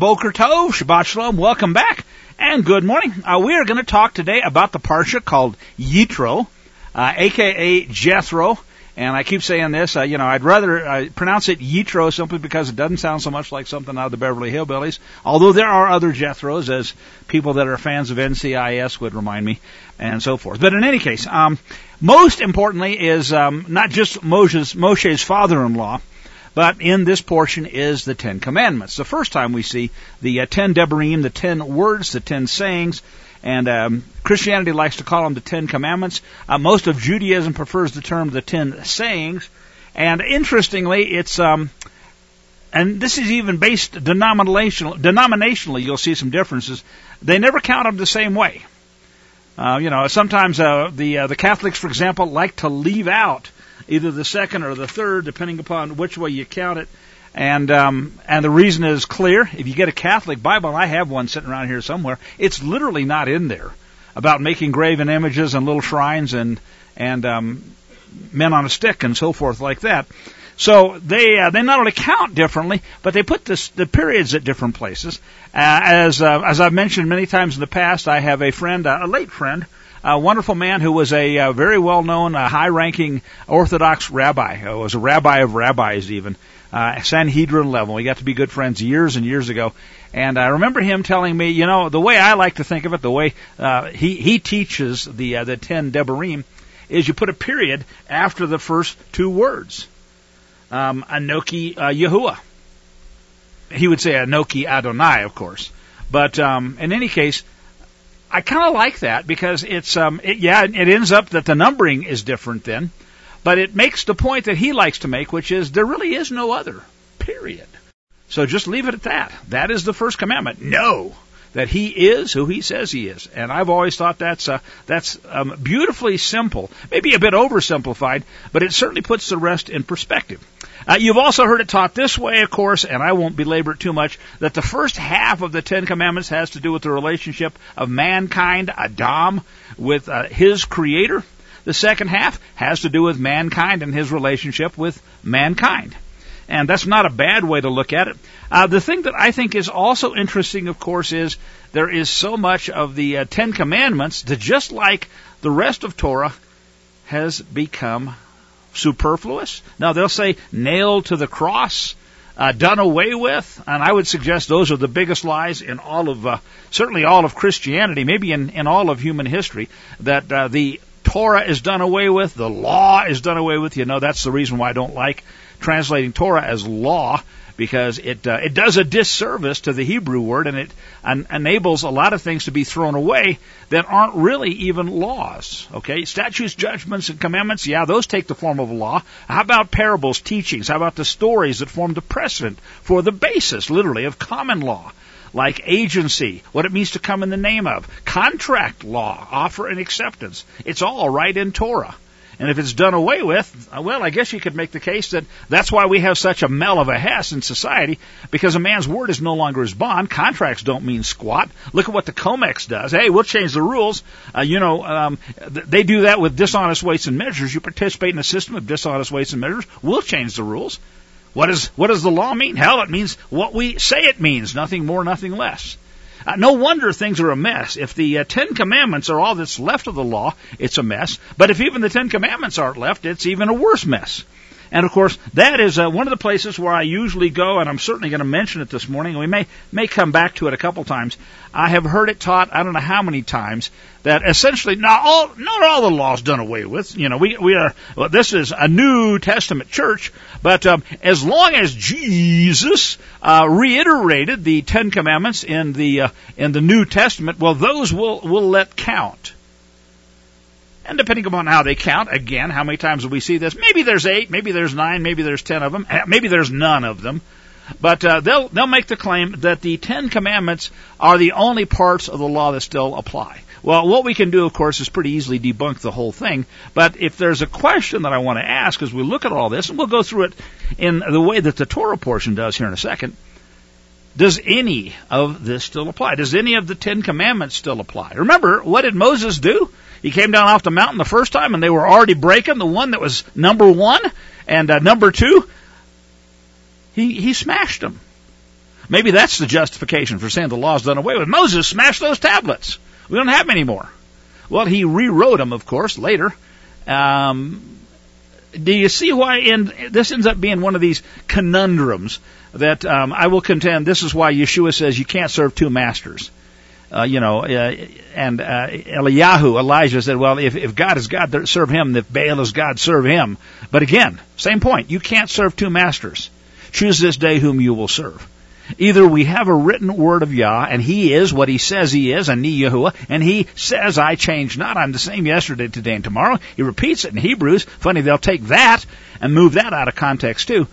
Boker Tov, Shabbat Shalom, welcome back, and good morning. We are going to talk today about the parsha called Yitro, a.k.a. Jethro, and I keep saying this, I'd rather pronounce it Yitro simply because it doesn't sound so much like something out of the Beverly Hillbillies, although there are other Jethros, as people that are fans of NCIS would remind me, and so forth. But in any case, most importantly is not just Moshe's father-in-law, but in this portion is the Ten Commandments. The first time we see the 10 Devarim, the 10 words, the 10 sayings, and Christianity likes to call them the 10 Commandments. Most of Judaism prefers the term the 10 sayings. And interestingly, it's and this is even based denominationally, you'll see some differences. They never count them the same way. Sometimes the Catholics, for example, like to leave out either the second or the third, depending upon which way you count it. And the reason is clear. If you get a Catholic Bible, and I have one sitting around here somewhere, it's literally not in there about making graven images and little shrines and men on a stick and so forth like that. So they not only count differently, but they put the periods at different places. As I've mentioned many times in the past, I have a friend, a late friend, a wonderful man who was a very well-known, high-ranking Orthodox rabbi. Was a rabbi of rabbis even, Sanhedrin level. We got to be good friends years and years ago. And I remember him telling me, the way I like to think of it, the way he teaches the 10 Devarim, is you put a period after the first two words. Anoki Yahuwah. He would say Anoki Adonai, of course. But in any case, I kind of like that because it ends up that the numbering is different then, but it makes the point that he likes to make, which is there really is no other, period. So just leave it at that. That is the first commandment. Know that he is who he says he is. And I've always thought that's beautifully simple, maybe a bit oversimplified, but it certainly puts the rest in perspective. You've also heard it taught this way, of course, and I won't belabor it too much, that the first half of the Ten Commandments has to do with the relationship of mankind, Adam, with his Creator. The second half has to do with mankind and his relationship with mankind. And that's not a bad way to look at it. The thing that I think is also interesting, of course, is there is so much of the 10 Commandments that just like the rest of Torah has become superfluous. Now, they'll say nailed to the cross, done away with, and I would suggest those are the biggest lies in all of, certainly all of Christianity, maybe in all of human history, that the Torah is done away with, the law is done away with. That's the reason why I don't like translating Torah as law, because it does a disservice to the Hebrew word, and it enables a lot of things to be thrown away that aren't really even laws. Okay, statutes, judgments, and commandments, those take the form of a law. How about parables, teachings? How about the stories that form the precedent for the basis, literally, of common law? Like agency, what it means to come in the name of, contract law, offer and acceptance. It's all right in Torah. And if it's done away with, well, I guess you could make the case that that's why we have such a mel of a hess in society, because a man's word is no longer his bond. Contracts don't mean squat. Look at what the COMEX does. Hey, we'll change the rules. They do that with dishonest weights and measures. You participate in a system of dishonest weights and measures, we'll change the rules. What does the law mean? Hell, it means what we say it means, nothing more, nothing less. No wonder things are a mess. If the 10 Commandments are all that's left of the law, it's a mess. But if even the 10 Commandments aren't left, it's even a worse mess. And, of course, that is one of the places where I usually go, and I'm certainly going to mention it this morning, and we may come back to it a couple times. I have heard it taught, I don't know how many times, that essentially not all the law's done away with. This is a New Testament church, but as long as Jesus reiterated the 10 Commandments in the New Testament, well, those we'll let count. And depending upon how they count, again, how many times will we see this? Maybe there's 8, maybe there's 9, maybe there's 10 of them, maybe there's none of them. But they'll make the claim that the 10 Commandments are the only parts of the law that still apply. Well, what we can do, of course, is pretty easily debunk the whole thing. But if there's a question that I want to ask as we look at all this, and we'll go through it in the way that the Torah portion does here in a second, does any of this still apply? Does any of the 10 Commandments still apply? Remember, what did Moses do? He came down off the mountain the first time, and they were already breaking the one that was number 1 and number 2. He smashed them. Maybe that's the justification for saying the law's done away with. Moses smashed those tablets. We don't have them anymore. Well, he rewrote them, of course, later. Do you see why this ends up being one of these conundrums that I will contend this is why Yeshua says you can't serve two masters. And Elijah said, well, if God is God, serve him. If Baal is God, serve him. But again, same point. You can't serve two masters. Choose this day whom you will serve. Either we have a written word of Yah, and he is what he says he is, Ani Yahuwah, and he says, I change not, I'm the same yesterday, today, and tomorrow. He repeats it in Hebrews. Funny, they'll take that and move that out of context too.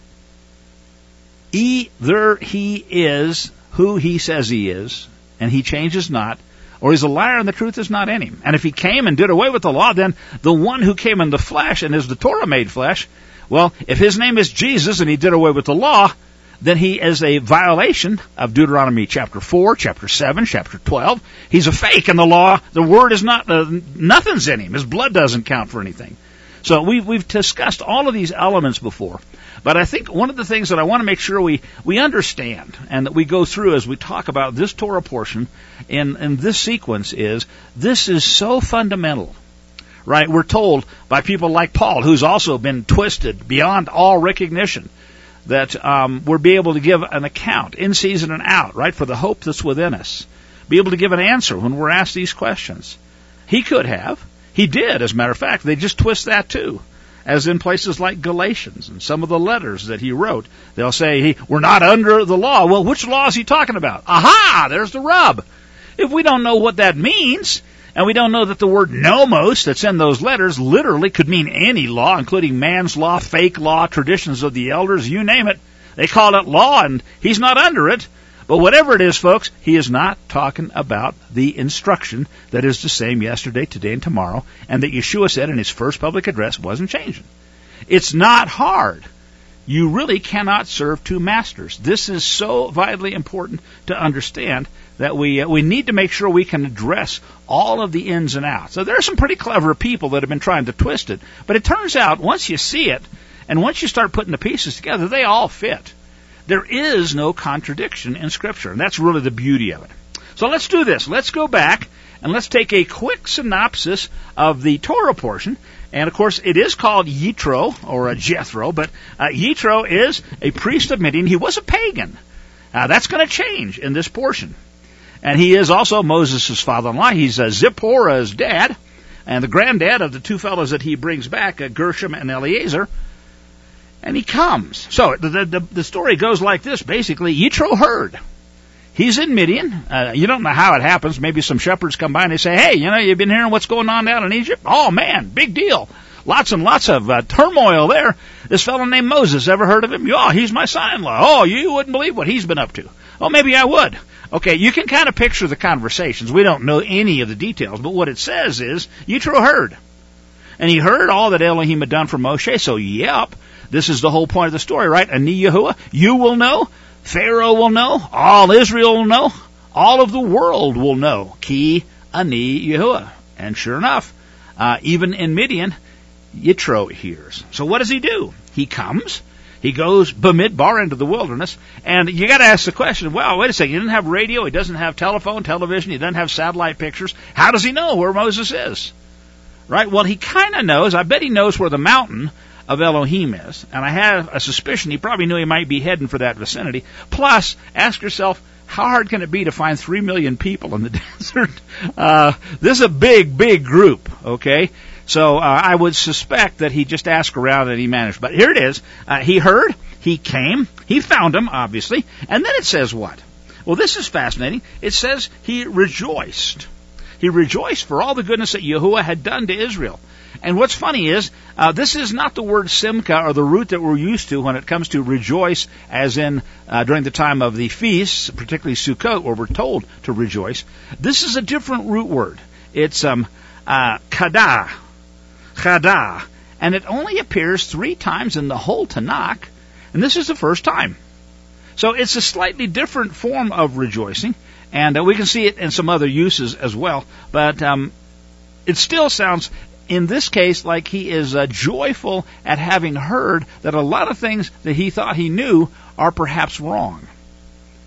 Either he is who he says he is, and he changes not, or he's a liar and the truth is not in him. And if he came and did away with the law, then the one who came in the flesh and is the Torah made flesh, well, if his name is Jesus and he did away with the law, then he is a violation of Deuteronomy chapter 4, chapter 7, chapter 12. He's a fake, and the law, the word is not, nothing's in him. His blood doesn't count for anything. So we've discussed all of these elements before. But I think one of the things that I want to make sure we understand and that we go through as we talk about this Torah portion in this sequence is this is so fundamental. Right? We're told by people like Paul, who's also been twisted beyond all recognition, that we'll be able to give an account in season and out, right, for the hope that's within us. Be able to give an answer when we're asked these questions. He could have. He did, as a matter of fact. They just twist that too. As in places like Galatians and some of the letters that he wrote. They'll say, we're not under the law. Well, which law is he talking about? Aha! There's the rub. If we don't know what that means, and we don't know that the word nomos that's in those letters literally could mean any law, including man's law, fake law, traditions of the elders, you name it. They call it law, and he's not under it. But whatever it is, folks, he is not talking about the instruction that is the same yesterday, today, and tomorrow, and that Yeshua said in his first public address wasn't changing. It's not hard. You really cannot serve two masters. This is so vitally important to understand that we need to make sure we can address all of the ins and outs. So there are some pretty clever people that have been trying to twist it, but it turns out once you see it, and once you start putting the pieces together, they all fit. There is no contradiction in Scripture, and that's really the beauty of it. So let's do this. Let's go back, and let's take a quick synopsis of the Torah portion. And, of course, it is called Yitro, or Jethro, but Yitro is a priest of Midian. He was a pagan. That's going to change in this portion. And he is also Moses' father-in-law. He's Zipporah's dad, and the granddad of the two fellows that he brings back, Gershom and Eleazar. And he comes. So the story goes like this, basically. Yitro heard. He's in Midian. You don't know how it happens. Maybe some shepherds come by and they say, hey, you've been hearing what's going on down in Egypt? Oh, man, big deal. Lots and lots of turmoil there. This fellow named Moses, ever heard of him? Oh, he's my son-in-law. Oh, you wouldn't believe what he's been up to. Oh, maybe I would. Okay, you can kind of picture the conversations. We don't know any of the details, but what it says is, Yitro heard. And he heard all that Elohim had done for Moshe, so yep, this is the whole point of the story, right? Ani Yahuwah, you will know, Pharaoh will know, all Israel will know, all of the world will know. Ki Ani Yahuwah. And sure enough, even in Midian, Yitro hears. So what does he do? He comes. He goes Bamidbar into the wilderness, and you got to ask the question, well, wait a second, he doesn't have radio, he doesn't have television, he doesn't have satellite pictures. How does he know where Moses is? Right? Well, he kind of knows. I bet he knows where the mountain of Elohim is, and I have a suspicion he probably knew he might be heading for that vicinity. Plus, ask yourself, how hard can it be to find 3 million people in the desert? This is a big, big group, okay? So I would suspect that he just asked around and he managed. But here it is. He heard, he came, he found him, obviously. And then it says what? Well, this is fascinating. It says he rejoiced. He rejoiced for all the goodness that Yahuwah had done to Israel. And what's funny is, this is not the word simcha or the root that we're used to when it comes to rejoice, as in during the time of the feasts, particularly Sukkot, where we're told to rejoice. This is a different root word. It's kadah. Chada, and it only appears 3 times in the whole Tanakh, and this is the first time. So it's a slightly different form of rejoicing, and we can see it in some other uses as well, but it still sounds, in this case, like he is joyful at having heard that a lot of things that he thought he knew are perhaps wrong.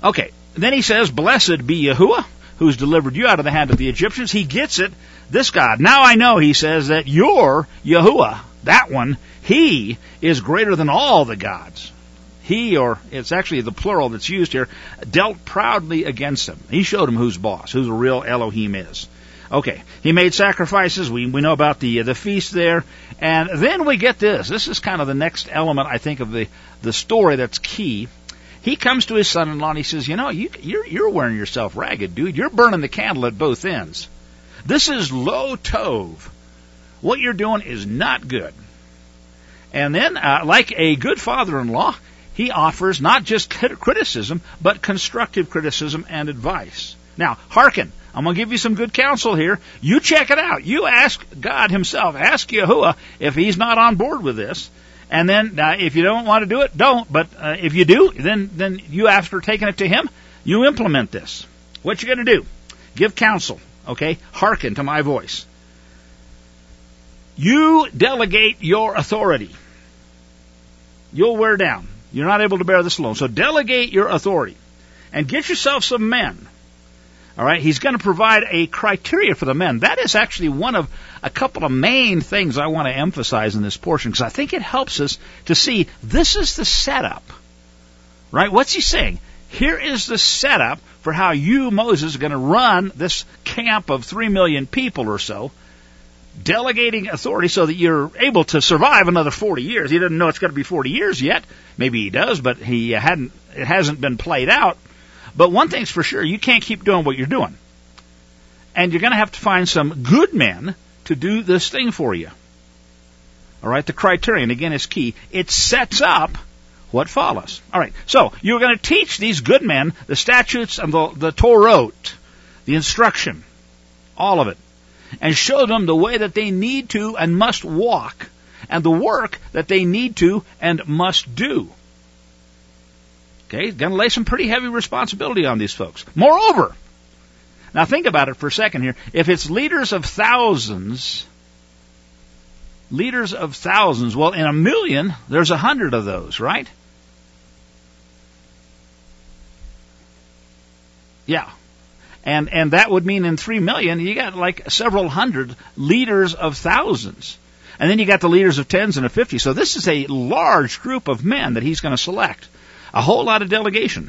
Okay, then he says, blessed be Yahuwah, who's delivered you out of the hand of the Egyptians. He gets it, this God. Now I know, he says, that your Yahuwah, that one, he is greater than all the gods. He, or it's actually the plural that's used here, dealt proudly against him. He showed him who's boss, who the real Elohim is. Okay, he made sacrifices. We know about the feast there. And then we get this. This is kind of the next element, I think, of the story that's key. He comes to his son-in-law and he says, you know, you're wearing yourself ragged, dude. You're burning the candle at both ends. This is lo tov. What you're doing is not good. And then, like a good father-in-law, he offers not just criticism, but constructive criticism and advice. Now, hearken. I'm going to give you some good counsel here. You check it out. You ask God himself. Ask Yahuwah if he's not on board with this. And then, if you don't want to do it, don't. But if you do, then you, after taking it to him, you implement this. What you going to do? Give counsel. Okay? Hearken to my voice. You delegate your authority. You'll wear down. You're not able to bear this alone. So delegate your authority. And get yourself some men. All right? He's going to provide a criteria for the men. That is actually one of a couple of main things I want to emphasize in this portion, because I think it helps us to see this is the setup. Right? What's he saying? Here is the setup for how you, Moses, are going to run this camp of 3 million people or so, delegating authority so that you're able to survive another 40 years. He doesn't know it's going to be 40 years yet. Maybe he does, but it hasn't been played out. But one thing's for sure, you can't keep doing what you're doing. And you're going to have to find some good men to do this thing for you. All right, the criterion, again, is key. It sets up what follows. All right, so you're going to teach these good men the statutes and the Torah, the instruction, all of it, and show them the way that they need to and must walk, and the work that they need to and must do. Okay, he's going to lay some pretty heavy responsibility on these folks. Moreover, now think about it for a second here. If it's leaders of thousands, well, in 1,000,000, there's 100 of those, right? Yeah. And that would mean in 3 million, you got like several hundred leaders of thousands. And then you got the leaders of tens and of 50. So this is a large group of men that he's going to select. A whole lot of delegation.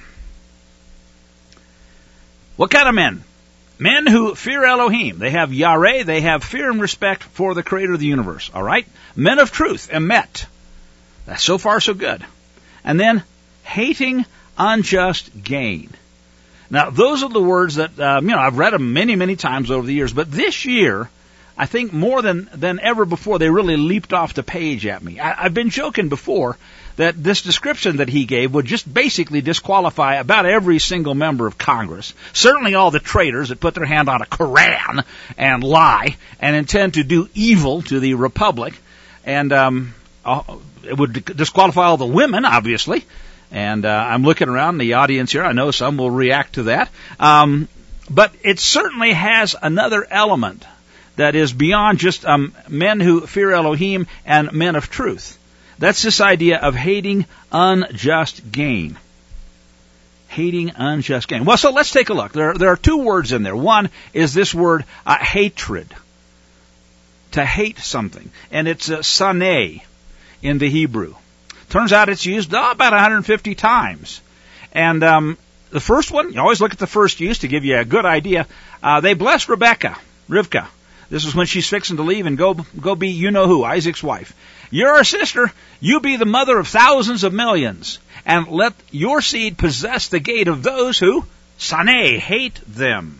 What kind of men? Men who fear Elohim. They have Yareh. They have fear and respect for the Creator of the universe. All right? Men of truth. Emet. That's so far so good. And then, hating unjust gain. Now, those are the words that, I've read them many, many times over the years. But this year, I think more than ever before, they really leaped off the page at me. I've been joking before that this description that he gave would just basically disqualify about every single member of Congress. Certainly all the traitors that put their hand on a Koran and lie and intend to do evil to the Republic. And it would disqualify all the women, obviously. And I'm looking around the audience here. I know some will react to that. But it certainly has another element that is beyond just men who fear Elohim and men of truth. That's this idea of hating unjust gain. Hating unjust gain. Well, so let's take a look. There are two words in there. One is this word hatred. To hate something. And it's saneh in the Hebrew. Turns out it's used about 150 times. And the first one, you always look at the first use to give you a good idea. They blessed Rivka. This is when she's fixing to leave and go be you-know-who, Isaac's wife. You're our sister. You be the mother of thousands of millions. And let your seed possess the gate of those who, saneh, hate them.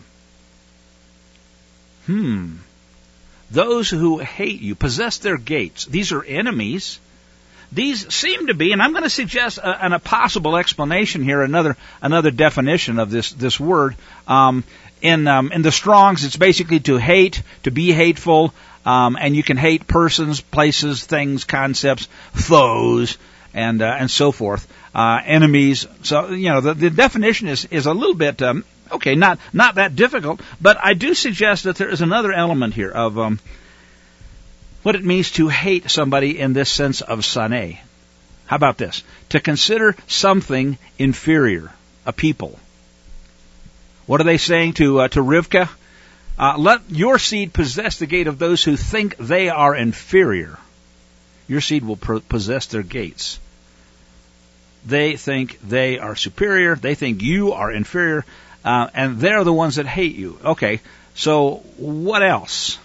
Those who hate you, possess their gates. These are enemies. These seem to be, and I'm going to suggest a possible explanation here, another definition of this word. In the Strongs, it's basically to hate, to be hateful, and you can hate persons, places, things, concepts, foes, and so forth, enemies. So the definition is a little bit not that difficult, but I do suggest that there is another element here of what it means to hate somebody in this sense of saneh. How about this? To consider something inferior. a people. What are they saying to Rivkah? Let your seed possess the gate of those who think they are inferior. Your seed will possess their gates. They think they are superior. They think you are inferior. And they're the ones that hate you. Okay, so what else?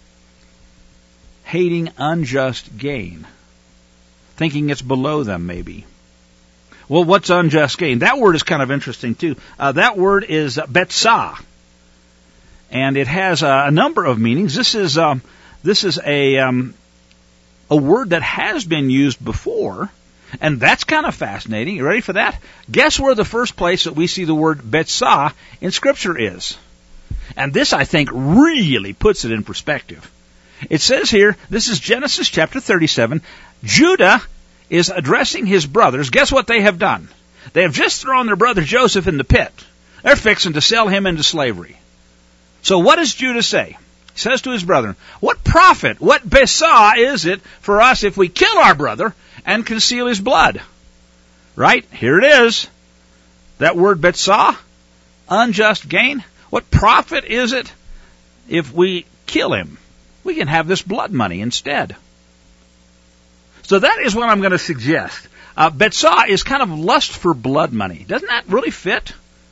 Hating unjust gain. Thinking it's below them, maybe. Well, what's unjust gain? That word is kind of interesting, too. That word is betzah. And it has a number of meanings. This is a word that has been used before, and that's kind of fascinating. You ready for that? Guess where the first place that we see the word betzah in Scripture is? And this, I think, really puts it in perspective. It says here, this is Genesis chapter 37, Judah is addressing his brothers. Guess what they have done? They have just thrown their brother Joseph in the pit. They're fixing to sell him into slavery. So what does Judah say? He says to his brethren, what profit, what besah is it for us if we kill our brother and conceal his blood? Right? Here it is. That word besah, unjust gain. What profit is it if we kill him? We can have this blood money instead. So that is what I'm going to suggest. Betzah is kind of lust for blood money. Doesn't that really fit?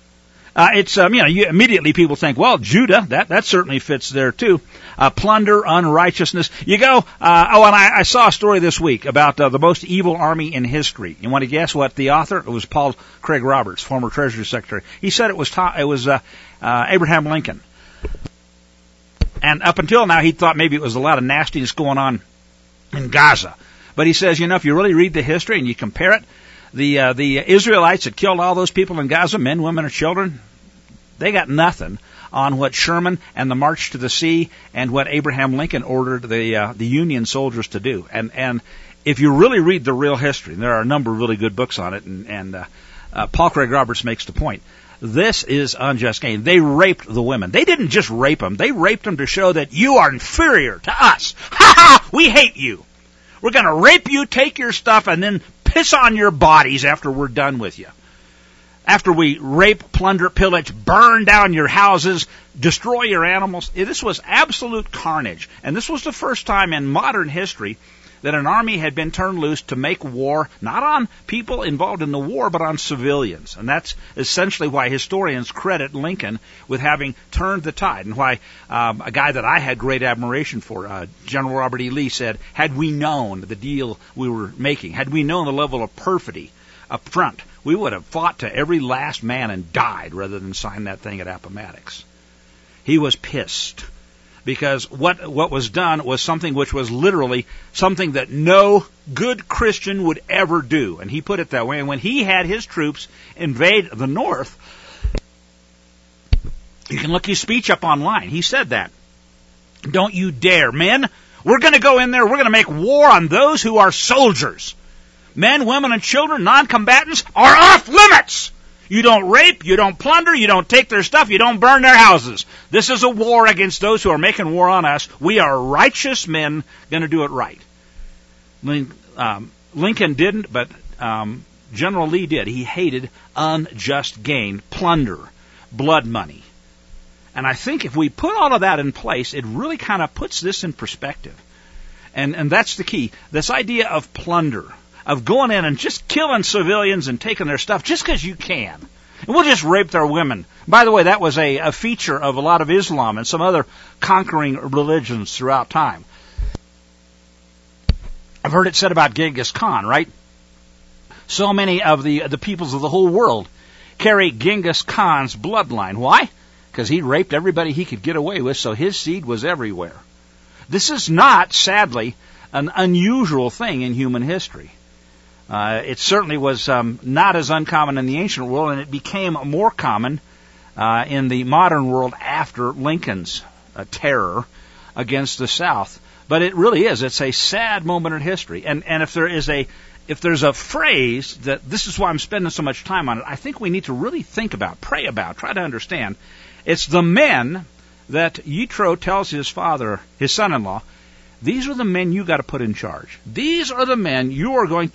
Immediately people think, well, Judah, that certainly fits there too. Plunder, unrighteousness. You go, and I saw a story this week about the most evil army in history. You want to guess what the author? It was Paul Craig Roberts, former Treasury Secretary. He said it was Abraham Lincoln. And up until now, he thought maybe it was a lot of nastiness going on in Gaza. But he says, if you really read the history and you compare it, the Israelites that killed all those people in Gaza, men, women, and children, they got nothing on what Sherman and the March to the Sea and what Abraham Lincoln ordered the Union soldiers to do. And if you really read the real history, and there are a number of really good books on it, and Paul Craig Roberts makes the point, this is unjust gain. They raped the women. They didn't just rape them. They raped them to show that you are inferior to us. Ha ha! We hate you. We're going to rape you, take your stuff, and then piss on your bodies after we're done with you. After we rape, plunder, pillage, burn down your houses, destroy your animals. This was absolute carnage. And this was the first time in modern history that an army had been turned loose to make war, not on people involved in the war, but on civilians. And that's essentially why historians credit Lincoln with having turned the tide, and why a guy that I had great admiration for, General Robert E. Lee, said, had we known the deal we were making, had we known the level of perfidy up front, we would have fought to every last man and died rather than sign that thing at Appomattox. He was pissed. Because what was done was something which was literally something that no good Christian would ever do. And he put it that way. And when he had his troops invade the North, you can look his speech up online. He said that. Don't you dare, men. We're going to go in there. We're going to make war on those who are soldiers. Men, women, and children, non-combatants, are off limits. You don't rape, you don't plunder, you don't take their stuff, you don't burn their houses. This is a war against those who are making war on us. We are righteous men going to do it right. Lincoln didn't, but General Lee did. He hated unjust gain, plunder, blood money. And I think if we put all of that in place, it really kind of puts this in perspective. And that's the key. This idea of plunder, of going in and just killing civilians and taking their stuff just because you can. And we'll just rape their women. By the way, that was a feature of a lot of Islam and some other conquering religions throughout time. I've heard it said about Genghis Khan, right? So many of the peoples of the whole world carry Genghis Khan's bloodline. Why? Because he raped everybody he could get away with, so his seed was everywhere. This is not, sadly, an unusual thing in human history. It certainly was not as uncommon in the ancient world, and it became more common in the modern world after Lincoln's terror against the South. But it really is. It's a sad moment in history. And if there's a phrase that this is why I'm spending so much time on it, I think we need to really think about, pray about, try to understand. It's the men that Yitro tells his father, his son-in-law, these are the men you got to put in charge. These are the men you are going to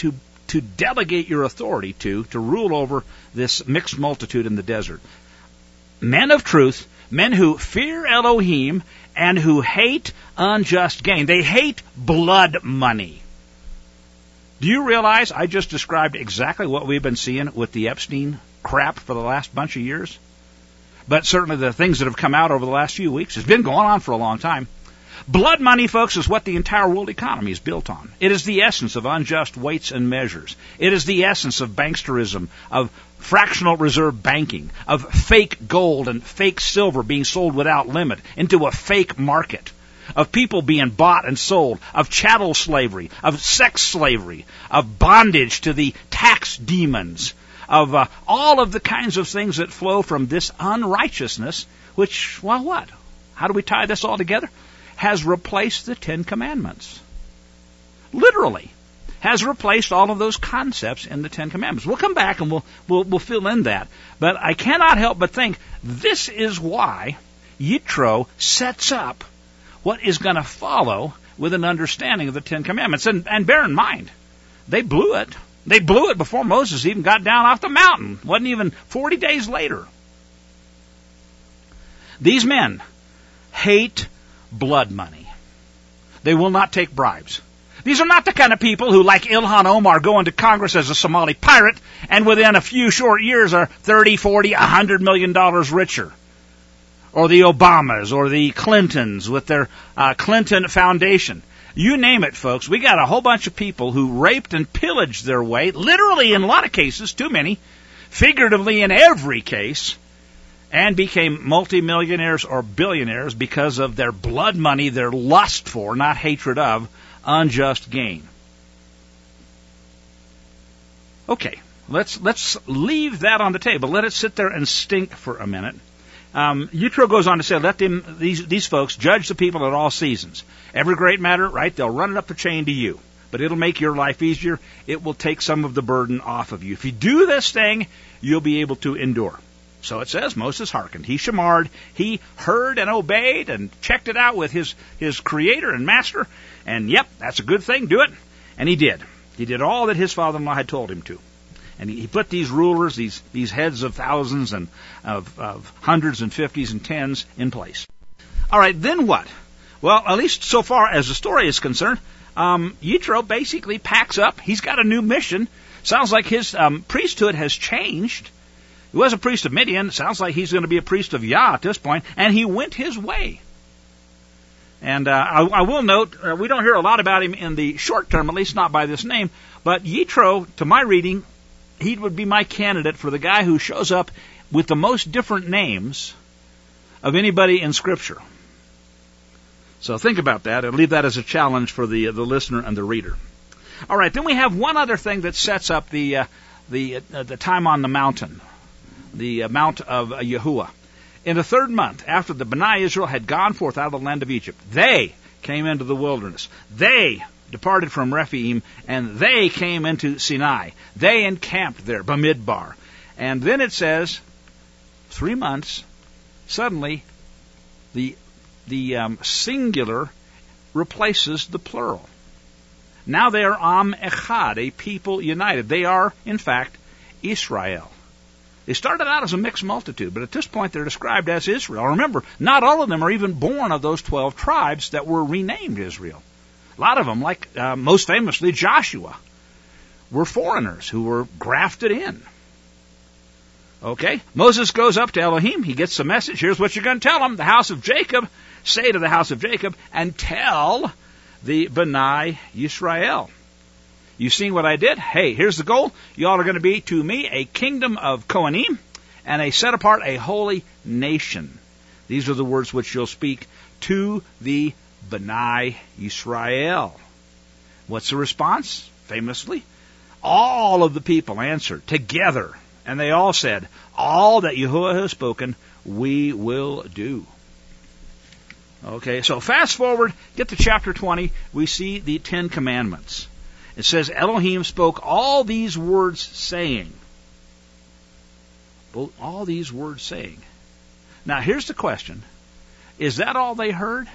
to delegate your authority to rule over this mixed multitude in the desert. Men of truth, men who fear Elohim and who hate unjust gain. They hate blood money. Do you realize I just described exactly what we've been seeing with the Epstein crap for the last bunch of years? But certainly the things that have come out over the last few weeks has been going on for a long time. Blood money, folks, is what the entire world economy is built on. It is the essence of unjust weights and measures. It is the essence of banksterism, of fractional reserve banking, of fake gold and fake silver being sold without limit into a fake market, of people being bought and sold, of chattel slavery, of sex slavery, of bondage to the tax demons, of all of the kinds of things that flow from this unrighteousness, which, well, what? How do we tie this all together? Has replaced the Ten Commandments. Literally. Has replaced all of those concepts in the Ten Commandments. We'll come back and we'll fill in that. But I cannot help but think this is why Yitro sets up what is going to follow with an understanding of the Ten Commandments. And bear in mind, they blew it. They blew it before Moses even got down off the mountain. Wasn't even 40 days later. These men hate blood money. They will not take bribes. These are not the kind of people who, like Ilhan Omar, go into Congress as a Somali pirate and within a few short years are 30, 40, $100 million richer. Or the Obamas or the Clintons with their Clinton Foundation. You name it, folks. We got a whole bunch of people who raped and pillaged their way, literally in a lot of cases, too many, figuratively in every case, and became multimillionaires or billionaires because of their blood money, their lust for, not hatred of, unjust gain. Okay, let's leave that on the table. Let it sit there and stink for a minute. Yitro goes on to say, let these folks judge the people at all seasons. Every great matter, right, they'll run it up the chain to you. But it'll make your life easier. It will take some of the burden off of you. If you do this thing, you'll be able to endure. So it says, Moses hearkened. He shamarred. He heard and obeyed and checked it out with his creator and master. And yep, that's a good thing. Do it. And he did. He did all that his father-in-law had told him to. And he put these rulers, these heads of thousands and of hundreds and fifties and tens in place. All right, then what? Well, at least so far as the story is concerned, Yitro basically packs up. He's got a new mission. Sounds like his priesthood has changed. He was a priest of Midian. Sounds like he's going to be a priest of Yah at this point. And he went his way. And I will note, we don't hear a lot about him in the short term, at least not by this name. But Yitro, to my reading, he would be my candidate for the guy who shows up with the most different names of anybody in Scripture. So think about that and leave that as a challenge for the listener and the reader. All right, then we have one other thing that sets up the time on the mountain, the Mount of Yahuwah. In the 3rd month, after the Bnei Israel had gone forth out of the land of Egypt, they came into the wilderness. They departed from Rephaim, and they came into Sinai. They encamped there, Bamidbar. And then it says, 3 months, suddenly the singular replaces the plural. Now they are Am Echad, a people united. They are, in fact, Israel. They started out as a mixed multitude, but at this point they're described as Israel. Remember, not all of them are even born of those 12 tribes that were renamed Israel. A lot of them, like most famously Joshua, were foreigners who were grafted in. Okay, Moses goes up to Elohim. He gets the message. Here's what you're going to tell them. The house of Jacob, say to the house of Jacob, and tell the Bnei Yisrael. You seen what I did? Hey, here's the goal. Y'all are going to be to me a kingdom of Kohanim and a set apart, a holy nation. These are the words which you'll speak to the Bnei Yisrael. What's the response? Famously, all of the people answered together, and they all said, all that Yahuwah has spoken, we will do. Okay, so fast forward, get to chapter 20, we see the 10 Commandments. It says, Elohim spoke all these words saying. All these words saying. Now, here's the question. Is that all they heard?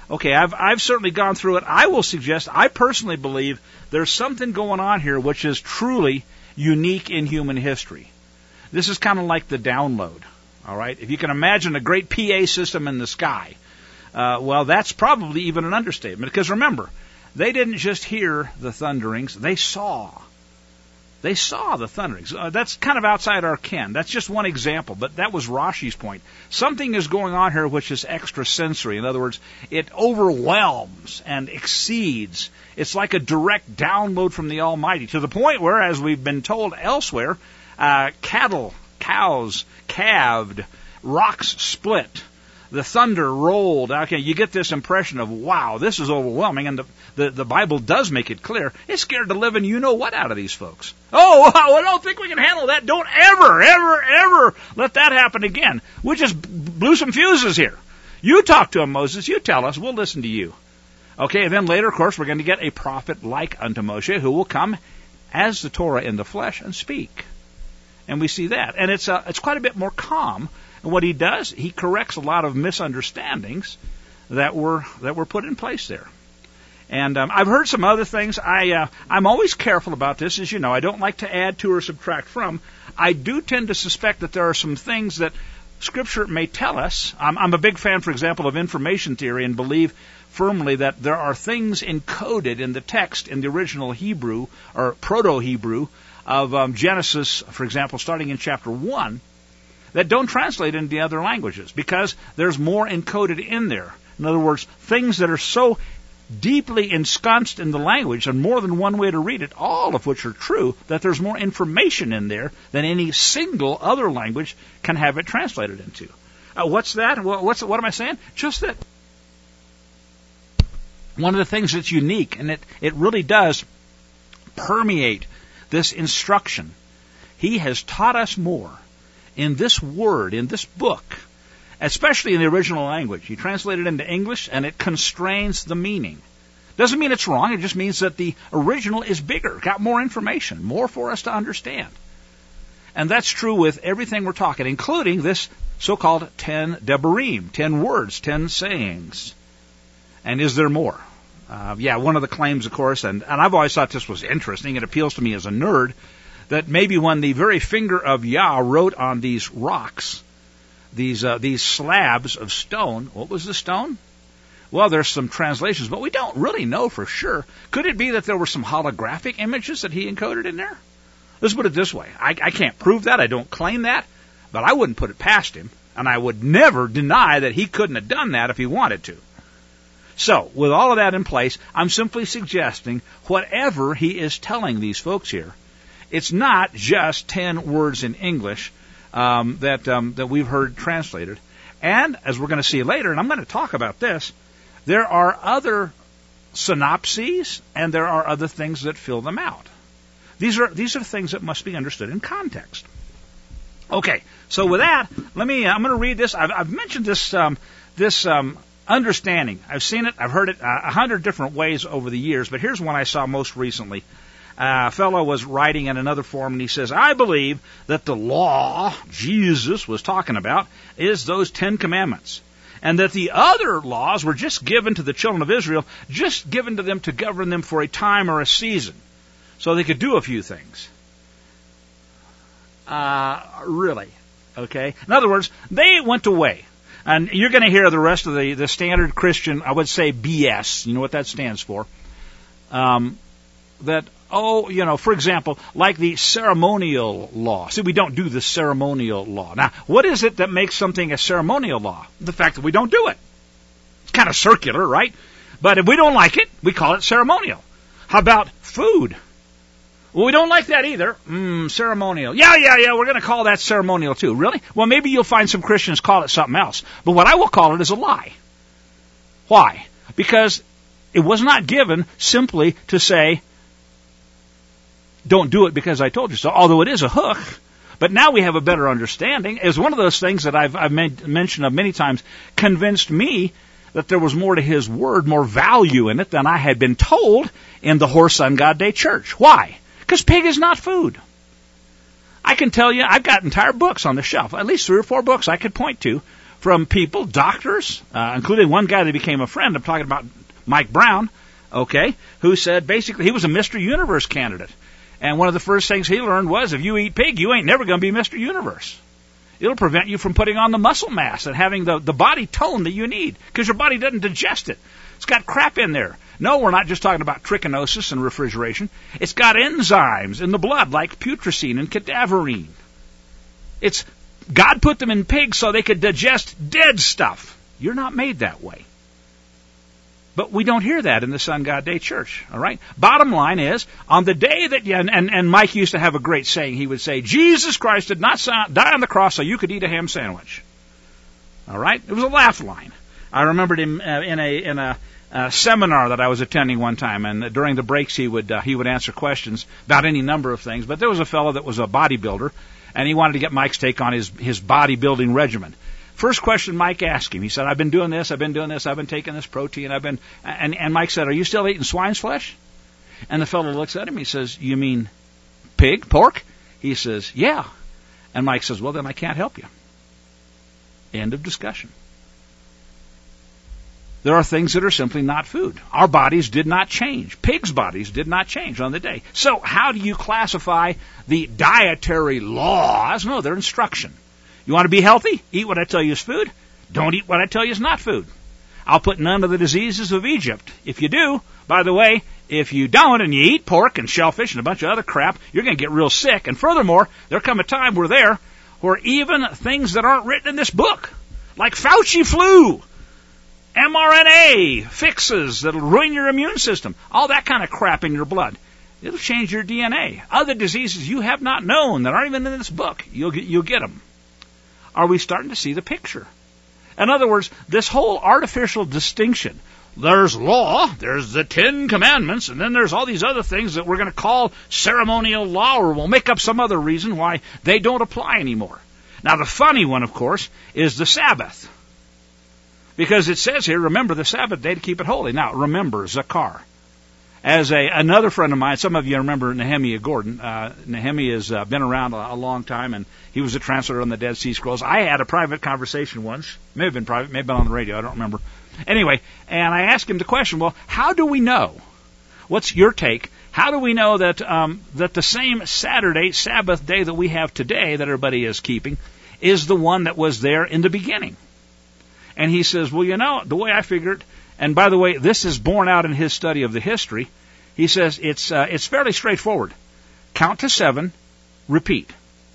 Okay, I've certainly gone through it. I will suggest, I personally believe there's something going on here which is truly unique in human history. This is kind of like the download, all right? If you can imagine a great PA system in the sky, well, that's probably even an understatement. Because remember, they didn't just hear the thunderings, they saw. They saw the thunderings. That's kind of outside our ken. That's just one example, but that was Rashi's point. Something is going on here which is extrasensory. In other words, it overwhelms and exceeds. It's like a direct download from the Almighty, to the point where, as we've been told elsewhere, cattle, cows, calved, rocks split, the thunder rolled. Okay, you get this impression of, wow, this is overwhelming, and the Bible does make it clear. It's scared the living you-know-what out of these folks. Oh, I don't think we can handle that. Don't ever let that happen again. We just blew some fuses here. You talk to him, Moses. You tell us. We'll listen to you. Okay, and then later, of course, we're going to get a prophet like unto Moshe who will come as the Torah in the flesh and speak. And we see that. And it's quite a bit more calm. And what he does, he corrects a lot of misunderstandings that were put in place there. And I've heard some other things. I'm always careful about this, as you know. I don't like to add to or subtract from. I do tend to suspect that there are some things that Scripture may tell us. I'm a big fan, for example, of information theory, and believe firmly that there are things encoded in the text in the original Hebrew, or Proto-Hebrew, of Genesis, for example, starting in chapter 1, that don't translate into the other languages, because there's more encoded in there. In other words, things that are so deeply ensconced in the language, and more than one way to read it, all of which are true, that there's more information in there than any single other language can have it translated into. What's that? What am I saying? Just that one of the things that's unique, and it really does permeate this instruction. He has taught us more in this word, in this book, especially in the original language. He translated it into English, and it constrains the meaning. Doesn't mean it's wrong. It just means that the original is bigger, got more information, more for us to understand. And that's true with everything we're talking, including this so-called 10 debarim, 10 words, 10 sayings. And is there more? One of the claims, of course, and I've always thought this was interesting. It appeals to me as a nerd, that maybe when the very finger of Yah wrote on these rocks, these slabs of stone, what was the stone? Well, there's some translations, but we don't really know for sure. Could it be that there were some holographic images that he encoded in there? Let's put it this way. I can't prove that. I don't claim that, but I wouldn't put it past him, and I would never deny that he couldn't have done that if he wanted to. So, with all of that in place, I'm simply suggesting whatever he is telling these folks here, it's not just 10 words in English that we've heard translated. And, as we're going to see later, and I'm going to talk about this, there are other synopses, and there are other things that fill them out. These are things that must be understood in context. Okay, so with that, I'm going to read this. I've mentioned this understanding. I've seen it, I've heard it 100 different ways over the years, but here's one I saw most recently. A fellow was writing in another forum, and he says, I believe that the law Jesus was talking about is those 10 commandments, and that the other laws were just given to the children of Israel, just given to them to govern them for a time or a season, so they could do a few things. Really? Okay? In other words, they went away. And you're going to hear the rest of the standard Christian, I would say BS, you know what that stands for, for example, like the ceremonial law. See, we don't do the ceremonial law. Now, what is it that makes something a ceremonial law? The fact that we don't do it. It's kind of circular, right? But if we don't like it, we call it ceremonial. How about food? Well, we don't like that either. Ceremonial. Yeah, we're going to call that ceremonial too. Really? Well, maybe you'll find some Christians call it something else. But what I will call it is a lie. Why? Because it was not given simply to say, don't do it because I told you so, although it is a hook. But now we have a better understanding. It's one of those things that I've mentioned many times, convinced me that there was more to his word, more value in it than I had been told in the Whore Sun God Day Church. Why? Because pig is not food. I can tell you, I've got entire books on the shelf, at least 3 or 4 books I could point to from people, doctors, including one guy that became a friend. I'm talking about Mike Brown, okay, who said basically he was a Mr. Universe candidate. And one of the first things he learned was if you eat pig, you ain't never going to be Mr. Universe. It'll prevent you from putting on the muscle mass and having the body tone that you need because your body doesn't digest it. It's got crap in there. No, we're not just talking about trichinosis and refrigeration. It's got enzymes in the blood like putrescine and cadaverine. God put them in pigs so they could digest dead stuff. You're not made that way. But we don't hear that in the Sun God Day Church, all right? Bottom line is, on the day that, and Mike used to have a great saying. He would say, Jesus Christ did not die on the cross so you could eat a ham sandwich. All right? It was a laugh line. I remembered him in a seminar that I was attending one time, and during the breaks he would answer questions about any number of things. But there was a fellow that was a bodybuilder, and he wanted to get Mike's take on his bodybuilding regimen. First question Mike asked him, he said, I've been doing this, I've been taking this protein, and Mike said, are you still eating swine's flesh? And the fellow looks at him, he says, you mean pig, pork? He says, yeah. And Mike says, well, then I can't help you. End of discussion. There are things that are simply not food. Our bodies did not change. Pigs' bodies did not change on the day. So how do you classify the dietary laws? No, they're instruction. You want to be healthy? Eat what I tell you is food. Don't eat what I tell you is not food. I'll put none of the diseases of Egypt. If you do, by the way, if you don't and you eat pork and shellfish and a bunch of other crap, you're going to get real sick. And furthermore, there'll come a time where even things that aren't written in this book, like Fauci flu, mRNA fixes that'll ruin your immune system, all that kind of crap in your blood, it'll change your DNA. Other diseases you have not known that aren't even in this book, you'll get them. Are we starting to see the picture? In other words, this whole artificial distinction, there's law, there's the 10 Commandments, and then there's all these other things that we're going to call ceremonial law, or we'll make up some other reason why they don't apply anymore. Now, the funny one, of course, is the Sabbath. Because it says here, remember the Sabbath day to keep it holy. Now, remember, Zakar. As another friend of mine, some of you remember Nehemiah Gordon. Nehemiah has been around a long time, and he was a translator on the Dead Sea Scrolls. I had a private conversation once. May have been private, may have been on the radio, I don't remember. Anyway, and I asked him the question, well, how do we know? What's your take? How do we know that the same Saturday, Sabbath day that we have today, that everybody is keeping, is the one that was there in the beginning? And he says, well, the way I figured, and by the way, this is borne out in his study of the history, he says it's fairly straightforward. Count to 7, repeat.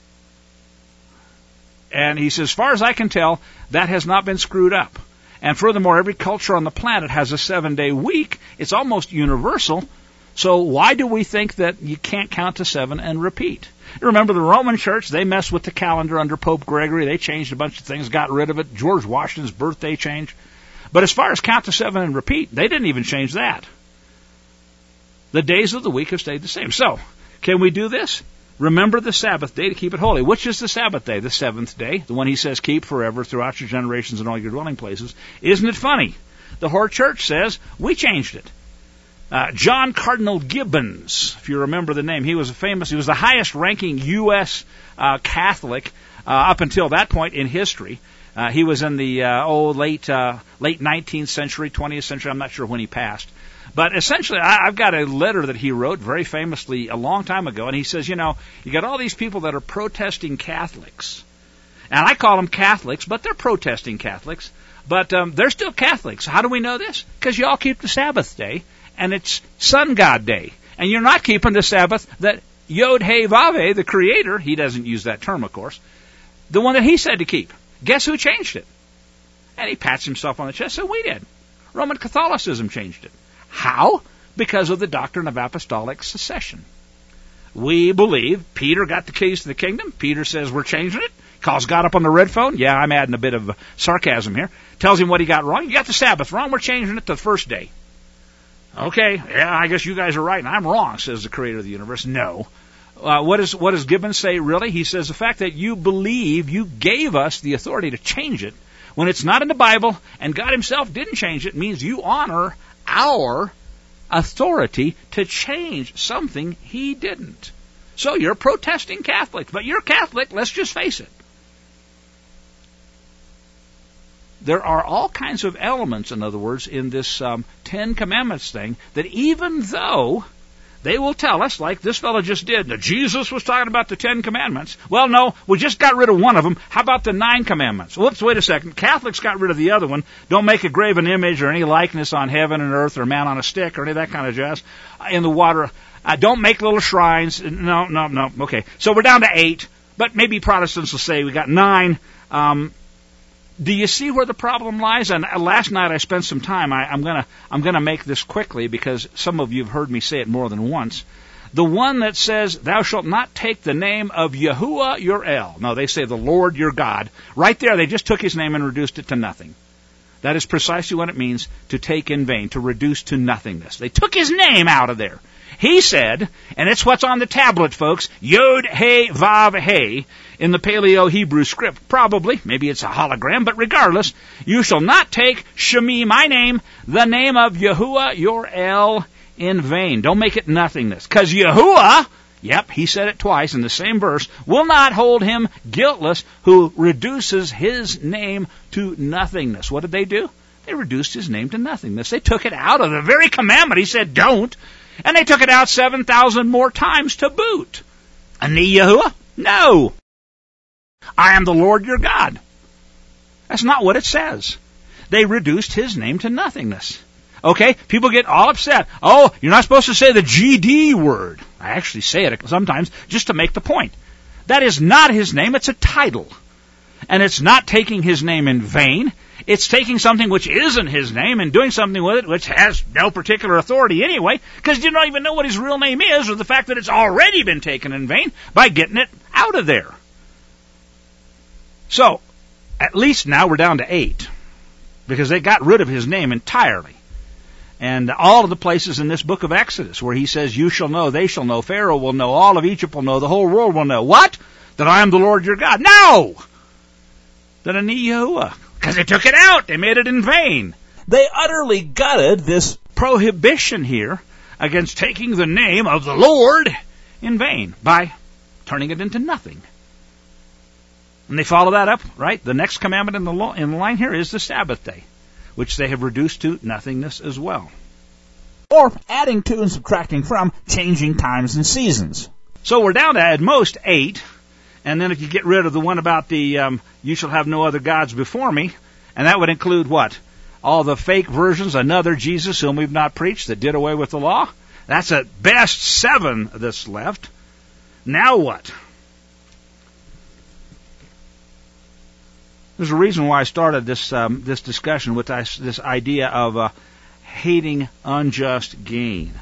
And he says, as far as I can tell, that has not been screwed up. And furthermore, every culture on the planet has a 7-day week. It's almost universal. So why do we think that you can't count to 7 and repeat? Remember the Roman Church, they messed with the calendar under Pope Gregory. They changed a bunch of things, got rid of it. George Washington's birthday changed. But as far as count to 7 and repeat, they didn't even change that. The days of the week have stayed the same. So, can we do this? Remember the Sabbath day to keep it holy. Which is the Sabbath day? The 7th day, the one he says keep forever throughout your generations and all your dwelling places. Isn't it funny? The Hoar Church says we changed it. John Cardinal Gibbons, if you remember the name, he was the highest ranking U.S. Catholic up until that point in history. He was in the late 19th century, 20th century. I'm not sure when he passed. But essentially, I've got a letter that he wrote very famously a long time ago, and he says, you got all these people that are protesting Catholics. And I call them Catholics, but they're protesting Catholics. But they're still Catholics. How do we know this? Because you all keep the Sabbath day, and it's Sun God Day. And you're not keeping the Sabbath that Yod-Heh-Vav-Heh, the Creator, he doesn't use that term, of course, the one that he said to keep. Guess who changed it? And he pats himself on the chest, so we did. Roman Catholicism changed it. How? Because of the doctrine of apostolic succession. We believe Peter got the keys to the kingdom. Peter says we're changing it. Calls God up on the red phone. Yeah, I'm adding a bit of sarcasm here. Tells him what he got wrong. You got the Sabbath wrong. We're changing it to the first day. Okay, yeah, I guess you guys are right, and I'm wrong, says the Creator of the universe. No. What does Gibbons say, really? He says the fact that you believe you gave us the authority to change it when it's not in the Bible and God himself didn't change it means you honor our authority to change something he didn't. So you're protesting Catholics, but you're Catholic, let's just face it. There are all kinds of elements, in other words, in this Ten Commandments thing, that even though they will tell us, like this fellow just did, that Jesus was talking about the 10 Commandments. Well, no, we just got rid of one of them. How about the 9 Commandments? Whoops, wait a second. Catholics got rid of the other one. Don't make a graven image or any likeness on heaven and earth or man on a stick or any of that kind of jazz in the water. Don't make little shrines. No. Okay, so we're down to 8, but maybe Protestants will say we got 9. Do you see where the problem lies? And last night I spent some time. I'm gonna make this quickly because some of you have heard me say it more than once. The one that says, "Thou shalt not take the name of Yahuwah your El." No, they say the Lord your God. Right there, they just took his name and reduced it to nothing. That is precisely what it means to take in vain, to reduce to nothingness. They took his name out of there. He said, and it's what's on the tablet, folks, Yod, He, Vav, He, in the Paleo-Hebrew script. Probably, maybe it's a hologram, but regardless, you shall not take Shemi, my name, the name of Yahuwah, your El, in vain. Don't make it nothingness. Because Yahuwah, yep, he said it twice in the same verse, will not hold him guiltless who reduces his name to nothingness. What did they do? They reduced his name to nothingness. They took it out of the very commandment. He said, don't. And they took it out 7,000 more times to boot. Ani Yahuwah? No. I am the Lord your God. That's not what it says. They reduced his name to nothingness. Okay? People get all upset. Oh, you're not supposed to say the GD word. I actually say it sometimes just to make the point. That is not his name. It's a title. And it's not taking his name in vain. It's taking something which isn't his name and doing something with it which has no particular authority anyway, because you don't even know what his real name is, or the fact that it's already been taken in vain by getting it out of there. So, at least now we're down to 8, because they got rid of his name entirely. And all of the places in this book of Exodus where he says, you shall know, they shall know, Pharaoh will know, all of Egypt will know, the whole world will know. What? That I am the Lord your God. No! That Ani Yahuwah. Because they took it out. They made it in vain. They utterly gutted this prohibition here against taking the name of the Lord in vain by turning it into nothing. And they follow that up, right? The next commandment in the line here is the Sabbath day, which they have reduced to nothingness as well. Or adding to and subtracting from, changing times and seasons. So we're down to at most 8. And then if you get rid of the one about the you shall have no other gods before me, and that would include what? All the fake versions, another Jesus whom we've not preached that did away with the law. That's at best 7 that's left. Now what? There's a reason why I started this discussion with this idea of hating unjust gain.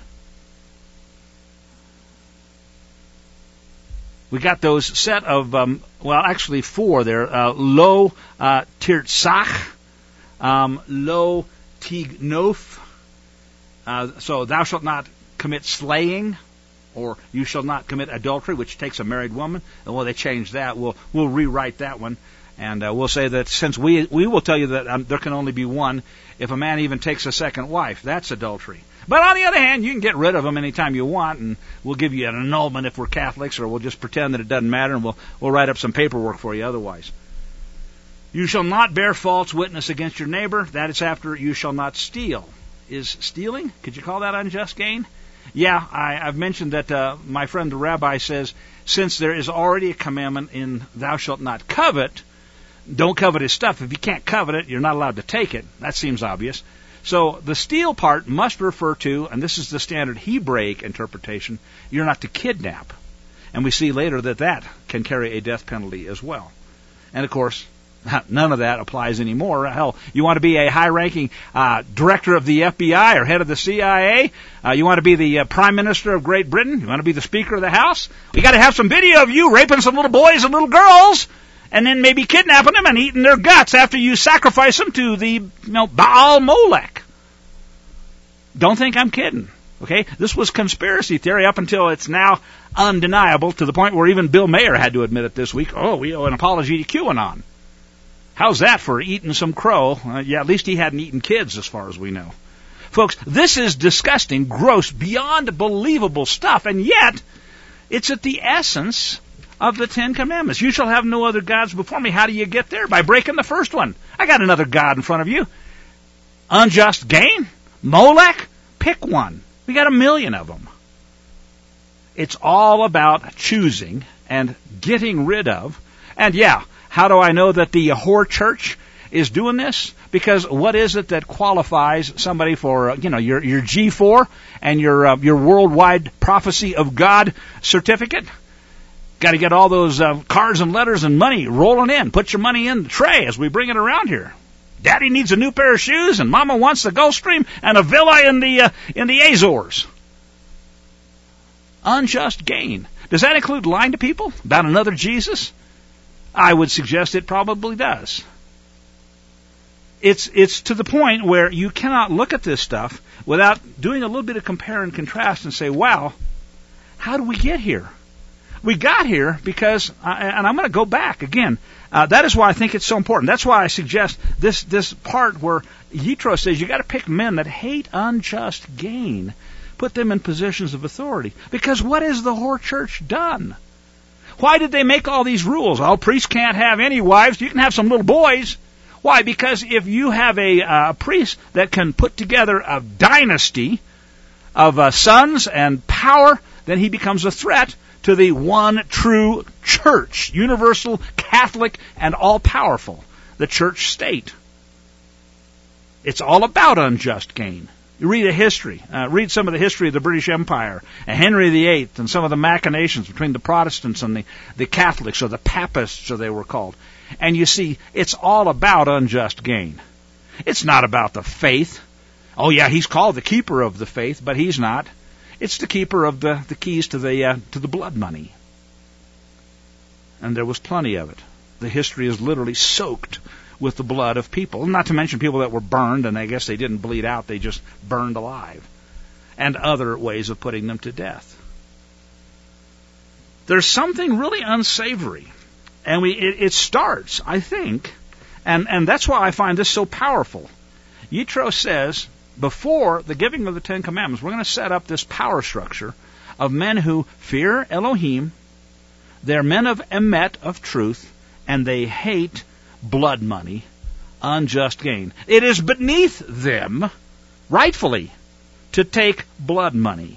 We got those set of, actually 4 there. Lo tirtzach, lo tignof. So thou shalt not commit slaying, or you shall not commit adultery, which takes a married woman. And well, they changed that. We'll rewrite that one. And we'll say that since we will tell you that there can only be one, if a man even takes a second wife, that's adultery. But on the other hand, you can get rid of them anytime you want, and we'll give you an annulment if we're Catholics, or we'll just pretend that it doesn't matter, and we'll write up some paperwork for you otherwise. You shall not bear false witness against your neighbor. That is after you shall not steal. Is stealing? Could you call that unjust gain? Yeah, I've mentioned that my friend the rabbi says, since there is already a commandment in thou shalt not covet, don't covet his stuff. If you can't covet it, you're not allowed to take it. That seems obvious. So the steal part must refer to, and this is the standard Hebraic interpretation, you're not to kidnap. And we see later that can carry a death penalty as well. And of course, none of that applies anymore. Hell, you want to be a high-ranking director of the FBI or head of the CIA? You want to be the Prime Minister of Great Britain? You want to be the Speaker of the House? We got to have some video of you raping some little boys and little girls, and then maybe kidnapping them and eating their guts after you sacrifice them to the Baal Molech. Don't think I'm kidding. Okay, this was conspiracy theory up until it's now undeniable, to the point where even Bill Mayer had to admit it this week. Oh, we owe an apology to QAnon. How's that for eating some crow? At least he hadn't eaten kids as far as we know. Folks, this is disgusting, gross, beyond believable stuff, and yet It's at the essence of the Ten Commandments. You shall have no other gods before me. How do you get there? By breaking the first one. I got another God in front of you. Unjust gain? Molech? Pick one. We got 1,000,000 of them. It's all about choosing and getting rid of. And yeah, how do I know that the whore church is doing this? Because what is it that qualifies somebody for, your G4 and your worldwide prophecy of God certificate? Got to get all those cards and letters and money rolling in. Put your money in the tray as we bring it around here. Daddy needs a new pair of shoes, and Mama wants the Gulfstream and a villa in the Azores. Unjust gain. Does that include lying to people about another Jesus? I would suggest it probably does. It's to the point where you cannot look at this stuff without doing a little bit of compare and contrast and say, wow, how do we get here? We got here because, and I'm going to go back again, that is why I think it's so important. That's why I suggest this part where Yitro says you got to pick men that hate unjust gain, put them in positions of authority. Because what has the whore church done? Why did they make all these rules? Oh, priests can't have any wives. You can have some little boys. Why? Because if you have a priest that can put together a dynasty of sons and power, then he becomes a threat to the one true church, universal, Catholic, and all-powerful, the church state. It's all about unjust gain. You read a history, read some of the history of the British Empire, and Henry VIII, and some of the machinations between the Protestants and the Catholics, or the Papists, as they were called. And you see, it's all about unjust gain. It's not about the faith. Oh yeah, he's called the keeper of the faith, but he's not. It's the keeper of the keys to the blood money. And there was plenty of it. The history is literally soaked with the blood of people. Not to mention people that were burned, and I guess they didn't bleed out, they just burned alive. And other ways of putting them to death. There's something really unsavory. And it starts, I think, and that's why I find this so powerful. Yitro says, before the giving of the Ten Commandments, we're going to set up this power structure of men who fear Elohim, they're men of emet, of truth, and they hate blood money, unjust gain. It is beneath them, rightfully, to take blood money.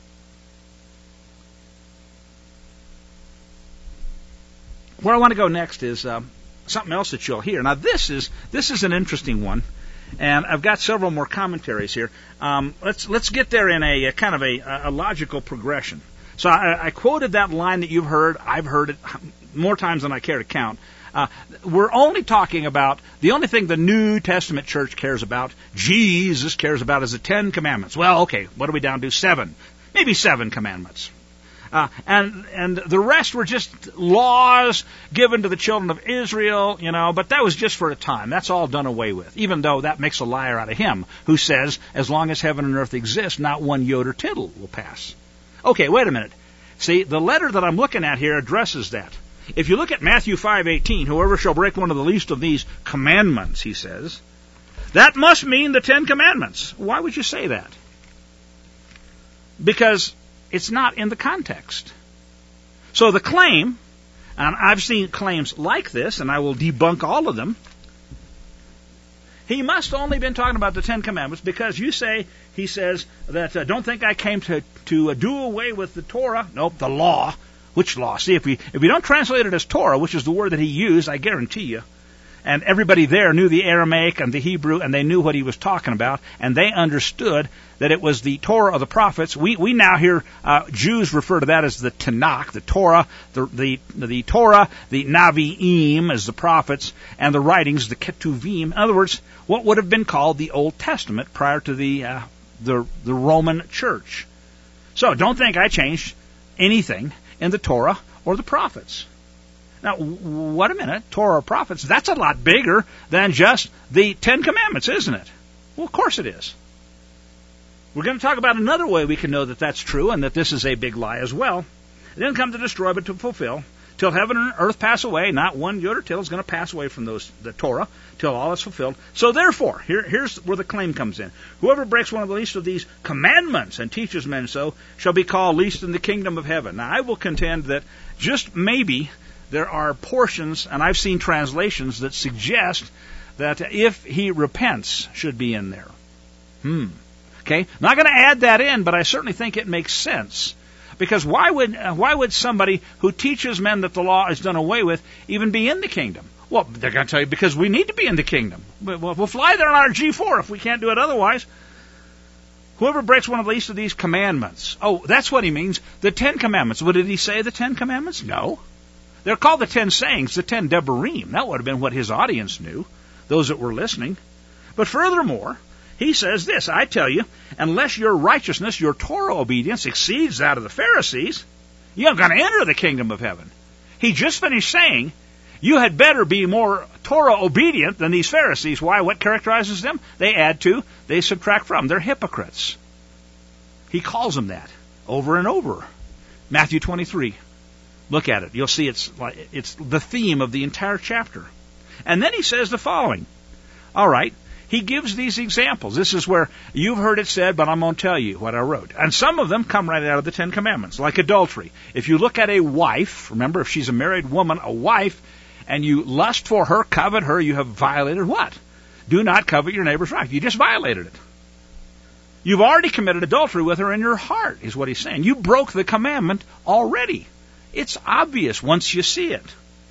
Where I want to go next is something else that you'll hear. Now, this is an interesting one, and I've got several more commentaries here. Let's get there in a kind of a logical progression. So I quoted that line that you've heard. I've heard it more times than I care to count. We're only talking about the only thing the New Testament church cares about, Jesus cares about, is the Ten Commandments. Well, okay, what are we down to? 7. Maybe 7 commandments. And the rest were just laws given to the children of Israel, but that was just for a time. That's all done away with, even though that makes a liar out of him, who says, as long as heaven and earth exist, not one jot or tittle will pass. Okay, wait a minute. See, the letter that I'm looking at here addresses that. If you look at Matthew 5:18, whoever shall break one of the least of these commandments, he says, that must mean the 10 Commandments. Why would you say that? Because it's not in the context. So the claim, and I've seen claims like this, and I will debunk all of them, he must only been talking about the 10 Commandments because he says that don't think I came to do away with the Torah. Nope, the law. Which law? See, if we don't translate it as Torah, which is the word that he used, I guarantee you, and everybody there knew the Aramaic and the Hebrew, and they knew what he was talking about, and they understood that it was the Torah of the prophets. We now hear Jews refer to that as the Tanakh, the Torah, the Torah, the Navi'im as the prophets, and the writings, the Ketuvim. In other words, what would have been called the Old Testament prior to the Roman Church. So don't think I changed anything in the Torah or the prophets. Now, wait a minute, Torah or prophets, that's a lot bigger than just the 10 Commandments, isn't it? Well, of course it is. We're going to talk about another way we can know that that's true and that this is a big lie as well. It didn't come to destroy but to fulfill. till heaven and earth pass away, not one jot or tittle is going to pass away from the Torah till all is fulfilled. So therefore, here's where the claim comes in. Whoever breaks one of the least of these commandments and teaches men so shall be called least in the kingdom of heaven. Now, I will contend that just maybe there are portions, and I've seen translations that suggest that if he repents should be in there. Okay, not going to add that in, but I certainly think it makes sense. Because why would somebody who teaches men that the law is done away with even be in the kingdom? Well, they're going to tell you because we need to be in the kingdom. We'll fly there on our G4 if we can't do it otherwise. Whoever breaks one of the least of these commandments. Oh, that's what he means. The 10 Commandments. What did he say, the 10 Commandments? No. They're called the 10 sayings, the 10 Devarim. That would have been what his audience knew, those that were listening. But furthermore, he says this, I tell you, unless your righteousness, your Torah obedience exceeds that of the Pharisees, you're not going to enter the kingdom of heaven. He just finished saying, you had better be more Torah obedient than these Pharisees. Why? What characterizes them? They add to, they subtract from. They're hypocrites. He calls them that over and over. Matthew 23. Look at it. You'll see it's the theme of the entire chapter. And then he says the following. All right. He gives these examples. This is where you've heard it said, but I'm going to tell you what I wrote. And some of them come right out of the 10 Commandments, like adultery. If you look at a wife, remember, if she's a married woman, a wife, and you lust for her, covet her, you have violated what? Do not covet your neighbor's wife. You just violated it. You've already committed adultery with her in your heart, is what he's saying. You broke the commandment already. It's obvious once you see it.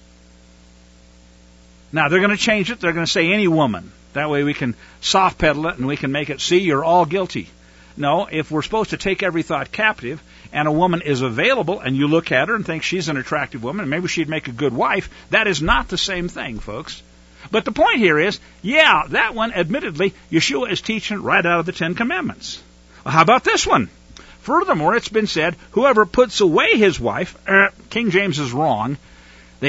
Now, they're going to change it. They're going to say any woman. That way we can soft pedal it and we can make it, see, you're all guilty. No, if we're supposed to take every thought captive and a woman is available and you look at her and think she's an attractive woman and maybe she'd make a good wife, that is not the same thing, folks. But the point here is, yeah, that one, admittedly, Yeshua is teaching right out of the 10 Commandments. Well, how about this one? Furthermore, it's been said, whoever puts away his wife, King James is wrong. He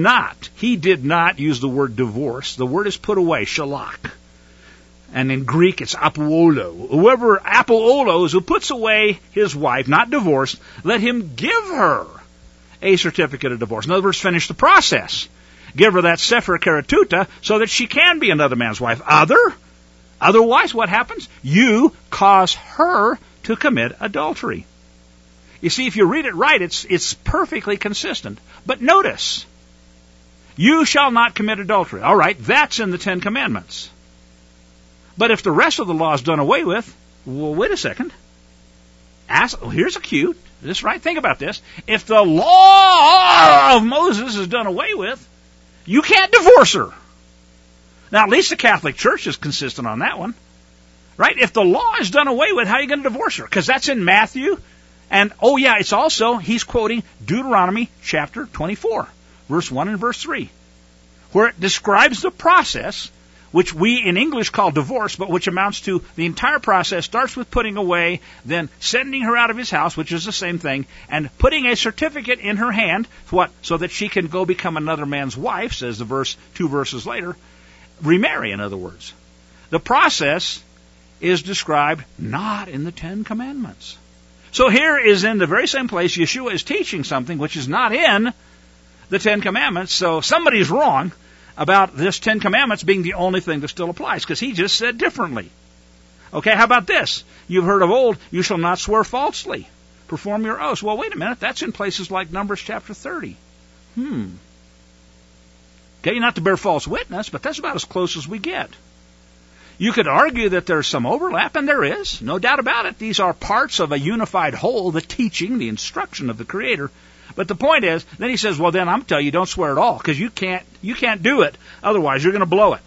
did not use the word divorce. The word is put away, shalak. And in Greek, it's apouolo. Whoever apouolo is who puts away his wife, not divorced, let him give her a certificate of divorce. In other words, finish the process. Give her that sefer karatuta so that she can be another man's wife. Otherwise, what happens? You cause her to commit adultery. You see, if you read it right, it's perfectly consistent. But notice, you shall not commit adultery. All right, that's in the 10 Commandments. But if the rest of the law is done away with, well, wait a second. Here's a cue. Is this right? Think about this. If the law of Moses is done away with, you can't divorce her. Now, at least the Catholic Church is consistent on that one. Right? If the law is done away with, how are you going to divorce her? Because that's in Matthew. And, it's also, he's quoting Deuteronomy chapter 24, verse 1 and verse 3, where it describes the process, which we in English call divorce, but which amounts to the entire process, starts with putting away, then sending her out of his house, which is the same thing, and putting a certificate in her hand, what? So that she can go become another man's wife, says the verse 2 verses later. Remarry, in other words. The process is described not in the 10 Commandments. So here is in the very same place, Yeshua is teaching something which is not in the 10 Commandments. So somebody's wrong about this 10 Commandments being the only thing that still applies, because he just said differently. Okay, how about this? You've heard of old, you shall not swear falsely. Perform your oaths. Well, wait a minute. That's in places like Numbers chapter 30. Okay, not to bear false witness, but that's about as close as we get. You could argue that there's some overlap, and there is, no doubt about it. These are parts of a unified whole, the teaching, the instruction of the Creator. But the point is, then he says, well, then I'm telling you, don't swear at all, because you can't do it. Otherwise, you're going to blow it.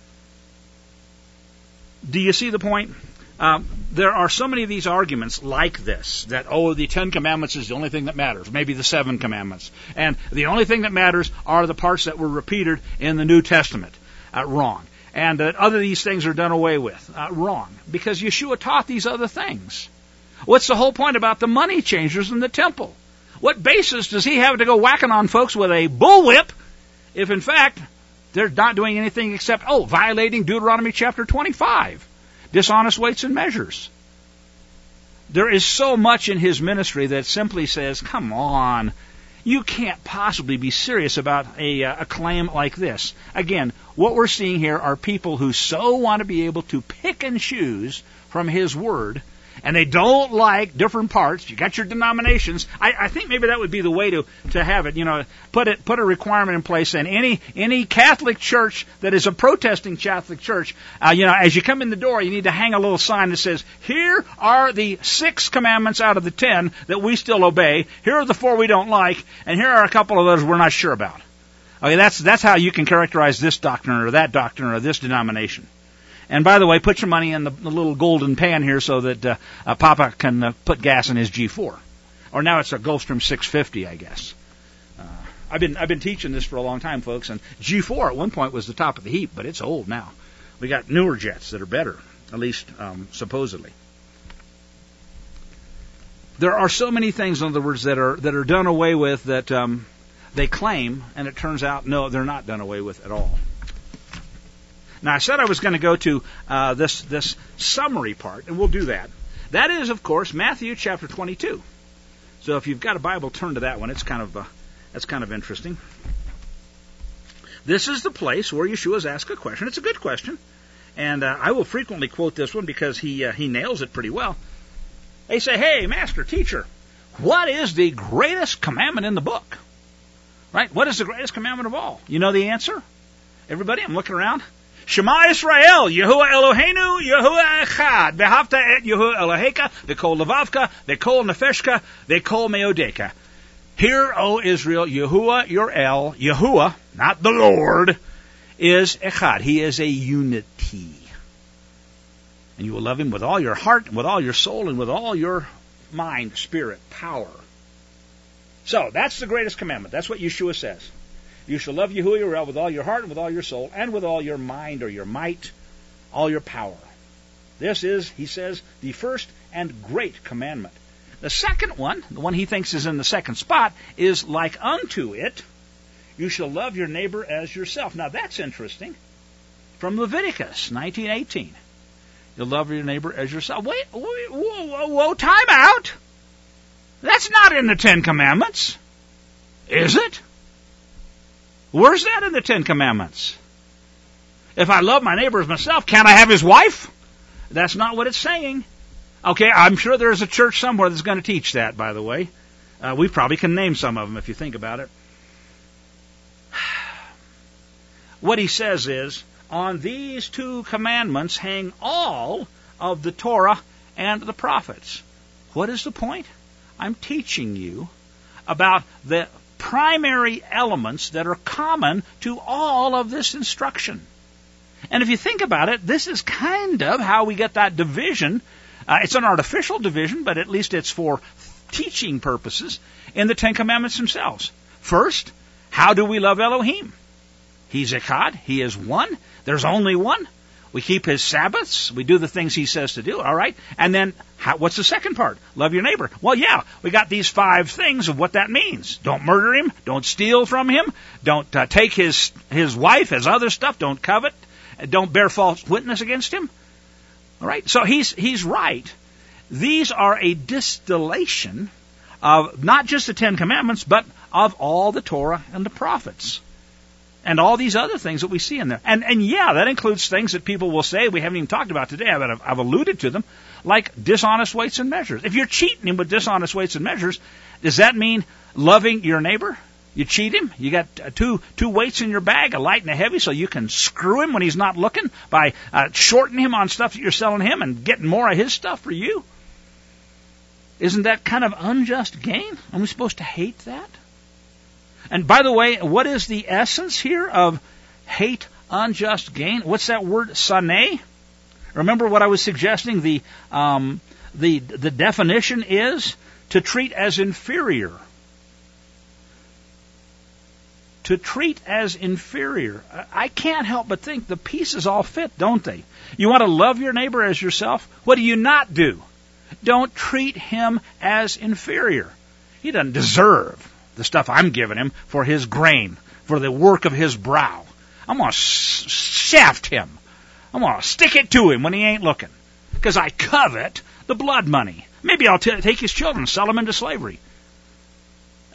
Do you see the point? There are so many of these arguments like this, that, the 10 Commandments is the only thing that matters, maybe the 7 Commandments. And the only thing that matters are the parts that were repeated in the New Testament. Wrong. And that other these things are done away with. Wrong. Because Yeshua taught these other things. What's the whole point about the money changers in the temple? What basis does he have to go whacking on folks with a bullwhip if, in fact, they're not doing anything except, violating Deuteronomy chapter 25, dishonest weights and measures? There is so much in his ministry that simply says, come on, You can't possibly be serious about a claim like this. Again, what we're seeing here are people who so want to be able to pick and choose from His Word, and they don't like different parts. You got your denominations. I think maybe that would be the way to have it. Put a requirement in place, and any Catholic church that is a protesting Catholic church, as you come in the door, you need to hang a little sign that says, "Here are the 6 commandments out of the 10 that we still obey. Here are the 4 we don't like, and here are a couple of those we're not sure about." Okay, that's how you can characterize this doctrine or that doctrine or this denomination. And by the way, put your money in the little golden pan here so that Papa can put gas in his G4. Or now it's a Gulfstream 650, I guess. I've been teaching this for a long time, folks, and G4 at one point was the top of the heap, but it's old now. We got newer jets that are better, at least supposedly. There are so many things, in other words, that are done away with that they claim, and it turns out, no, they're not done away with at all. Now, I said I was going to go to this summary part, and we'll do that. That is, of course, Matthew chapter 22. So if you've got a Bible, turn to that one. It's kind of interesting. This is the place where Yeshua's asked a question. It's a good question, and I will frequently quote this one because he nails it pretty well. They say, "Hey, master, teacher, what is the greatest commandment in the book?" Right? What is the greatest commandment of all? You know the answer? Everybody, I'm looking around. Shema Yisrael, Yehuah Eloheinu, Yehuah Echad, Behavta et Yehuah Eloheka, V'kol Levavka, V'kol Nefeshka, V'kol Meodeka. Hear, O Israel, Yehuah, your El, Yehuah, not the Lord, is Echad. He is a unity. And you will love Him with all your heart, and with all your soul, and with all your mind, spirit, power. So, that's the greatest commandment. That's what Yeshua says. You shall love Yehuah your El with all your heart and with all your soul and with all your mind or your might, all your power. This is, he says, the first and great commandment. The second one, the one he thinks is in the second spot, is like unto it, you shall love your neighbor as yourself. Now that's interesting. From Leviticus 19:18. You'll love your neighbor as yourself. Wait, whoa, time out. That's not in the 10 Commandments. Is it? Where's that in the 10 Commandments? If I love my neighbor as myself, can't I have his wife? That's not what it's saying. Okay, I'm sure there's a church somewhere that's going to teach that, by the way. We probably can name some of them if you think about it. What he says is, on these 2 commandments hang all of the Torah and the prophets. What is the point? I'm teaching you about the primary elements that are common to all of this instruction. And if you think about it, this is kind of how we get that division. It's an artificial division, but at least it's for teaching purposes in the 10 Commandments themselves. First, how do we love Elohim? He's Echad. He is one. There's only one. We keep His Sabbaths. We do the things He says to do. All right. And then, what's the second part? Love your neighbor. Well, yeah, we got these 5 things of what that means. Don't murder him. Don't steal from him. Don't take his wife, his other stuff. Don't covet. Don't bear false witness against him. All right. So he's right. These are a distillation of not just the 10 Commandments, but of all the Torah and the prophets. And all these other things that we see in there. And yeah, that includes things that people will say we haven't even talked about today, but I've alluded to them, like dishonest weights and measures. If you're cheating him with dishonest weights and measures, does that mean loving your neighbor? You cheat him? You got two weights in your bag, a light and a heavy, so you can screw him when he's not looking by shorting him on stuff that you're selling him and getting more of his stuff for you? Isn't that kind of unjust gain? Are we supposed to hate that? And by the way, what is the essence here of hate unjust gain? What's that word, saneh? Remember what I was suggesting? The definition is to treat as inferior. To treat as inferior. I can't help but think the pieces all fit, don't they? You want to love your neighbor as yourself? What do you not do? Don't treat him as inferior. He doesn't deserve the stuff I'm giving him for his grain, for the work of his brow. I'm going to shaft him. I'm going to stick it to him when he ain't looking, because I covet the blood money. Maybe I'll take his children, sell them into slavery.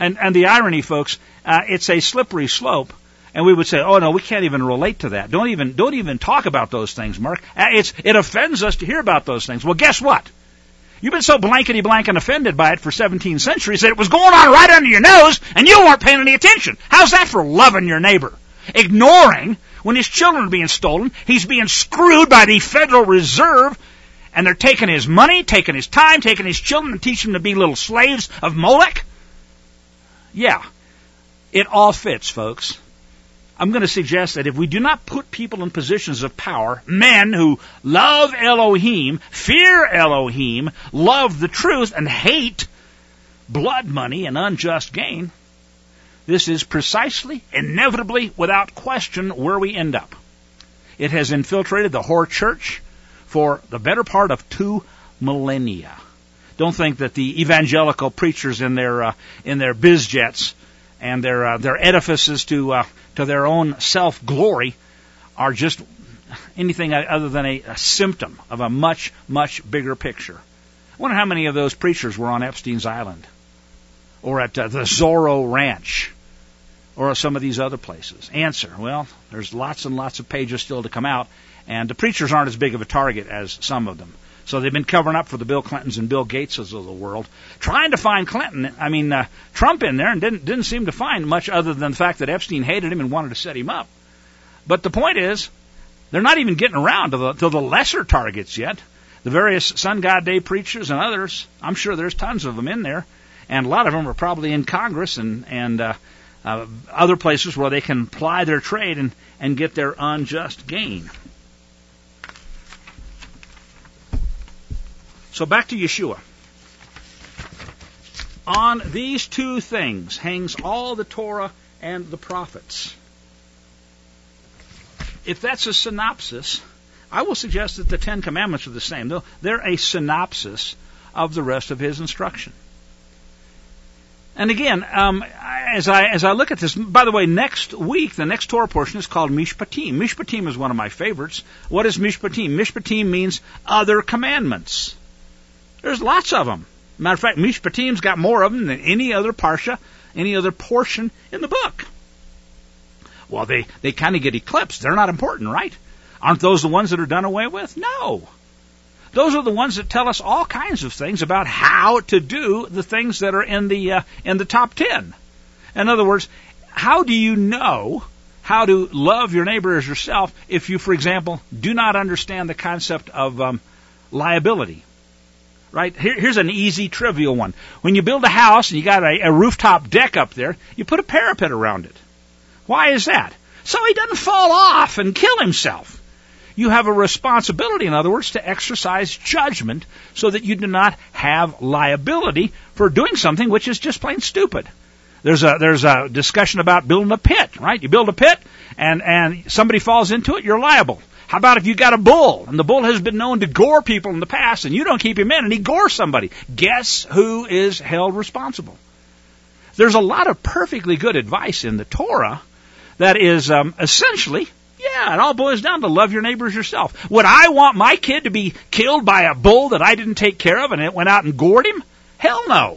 And the irony, folks, it's a slippery slope. And we would say, oh no, we can't even relate to that. Don't even talk about those things, Mark. It offends us to hear about those things. Well, guess what? You've been so blankety blank and offended by it for 17 centuries that it was going on right under your nose and you weren't paying any attention. How's that for loving your neighbor? Ignoring when his children are being stolen, he's being screwed by the Federal Reserve, and they're taking his money, taking his time, taking his children and teaching them to be little slaves of Molech. Yeah, it all fits, folks. I'm going to suggest that if we do not put people in positions of power, men who love Elohim, fear Elohim, love the truth, and hate blood money and unjust gain, this is precisely, inevitably, without question, where we end up. It has infiltrated the whore church for the better part of 2 millennia. Don't think that the evangelical preachers in their biz jets and their edifices to their own self-glory are just anything other than a symptom of a much, much bigger picture. I wonder how many of those preachers were on Epstein's Island or at the Zorro Ranch or some of these other places. Answer, well, there's lots and lots of pages still to come out, and the preachers aren't as big of a target as some of them. So they've been covering up for the Bill Clintons and Bill Gateses of the world, trying to find Trump in there, and didn't seem to find much other than the fact that Epstein hated him and wanted to set him up. But the point is, they're not even getting around to the lesser targets yet. The various Sun God Day preachers and others, I'm sure there's tons of them in there, and a lot of them are probably in Congress and other places where they can ply their trade and get their unjust gain. So back to Yeshua. On these 2 things hangs all the Torah and the prophets. If that's a synopsis, I will suggest that the 10 Commandments are the same. They're a synopsis of the rest of his instruction. And again, as I look at this, by the way, next week, the next Torah portion is called Mishpatim. Mishpatim is one of my favorites. What is Mishpatim? Mishpatim means other commandments. There's lots of them. Matter of fact, Mishpatim's got more of them than any other parsha, any other portion in the book. Well, they kind of get eclipsed. They're not important, right? Aren't those the ones that are done away with? No. Those are the ones that tell us all kinds of things about how to do the things that are in the top 10. In other words, how do you know how to love your neighbor as yourself if you, for example, do not understand the concept of liability? Right? Here's an easy, trivial one. When you build a house and you got a rooftop deck up there, you put a parapet around it. Why is that? So he doesn't fall off and kill himself. You have a responsibility, in other words, to exercise judgment so that you do not have liability for doing something which is just plain stupid. There's a discussion about building a pit, right? You build a pit and somebody falls into it, you're liable. How about if you got a bull, and the bull has been known to gore people in the past, and you don't keep him in, and he gores somebody? Guess who is held responsible? There's a lot of perfectly good advice in the Torah that is essentially, it all boils down to love your neighbor as yourself. Would I want my kid to be killed by a bull that I didn't take care of and it went out and gored him? Hell no.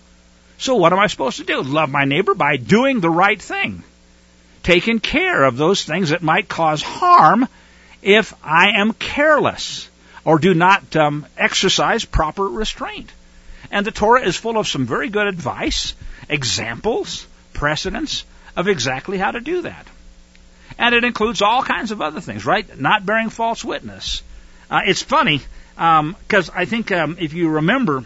So what am I supposed to do? Love my neighbor by doing the right thing, taking care of those things that might cause harm if I am careless or do not exercise proper restraint. And the Torah is full of some very good advice, examples, precedents of exactly how to do that. And it includes all kinds of other things, right? Not bearing false witness. It's funny, because I think if you remember,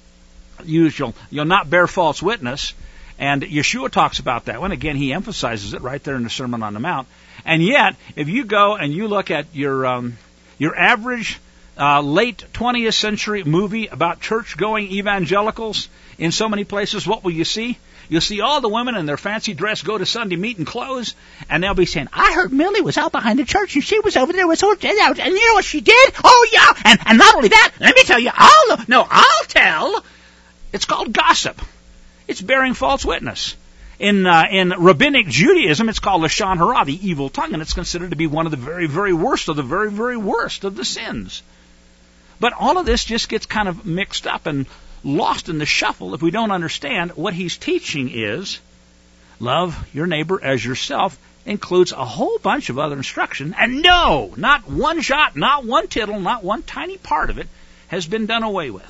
you'll not bear false witness, and Yeshua talks about that one. Again, he emphasizes it right there in the Sermon on the Mount. And yet, if you go and you look at your average late 20th century movie about church-going evangelicals in so many places, what will you see? You'll see all the women in their fancy dress go to Sunday meeting clothes, and they'll be saying, I heard Millie was out behind the church, and she was over there with her, and you know what she did? Oh, yeah, and not only that, let me tell you, I'll tell. It's called gossip. It's bearing false witness. In rabbinic Judaism, it's called Lashon Hara, the evil tongue, and it's considered to be one of the very, very worst of the very, very worst of the sins. But all of this just gets kind of mixed up and lost in the shuffle if we don't understand what he's teaching is love your neighbor as yourself includes a whole bunch of other instruction. And no, not one jot, not one tittle, not one tiny part of it has been done away with.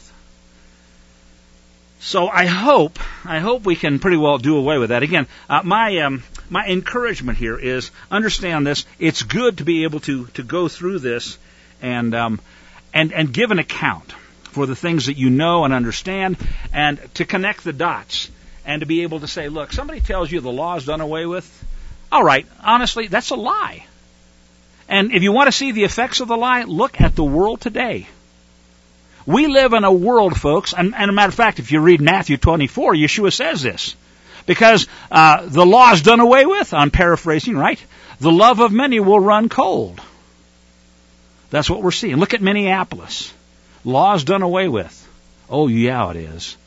So I hope we can pretty well do away with that. Again, my encouragement here is understand this. It's good to be able to go through this and give an account for the things that you know and understand, and to connect the dots, and to be able to say, look, somebody tells you the law is done away with. All right, honestly, that's a lie. And if you want to see the effects of the lie, look at the world today. We live in a world, folks, and a matter of fact, if you read Matthew 24, Yeshua says this. Because the law is done away with, I'm paraphrasing, right? The love of many will run cold. That's what we're seeing. Look at Minneapolis. Law is done away with. Oh, yeah, it is.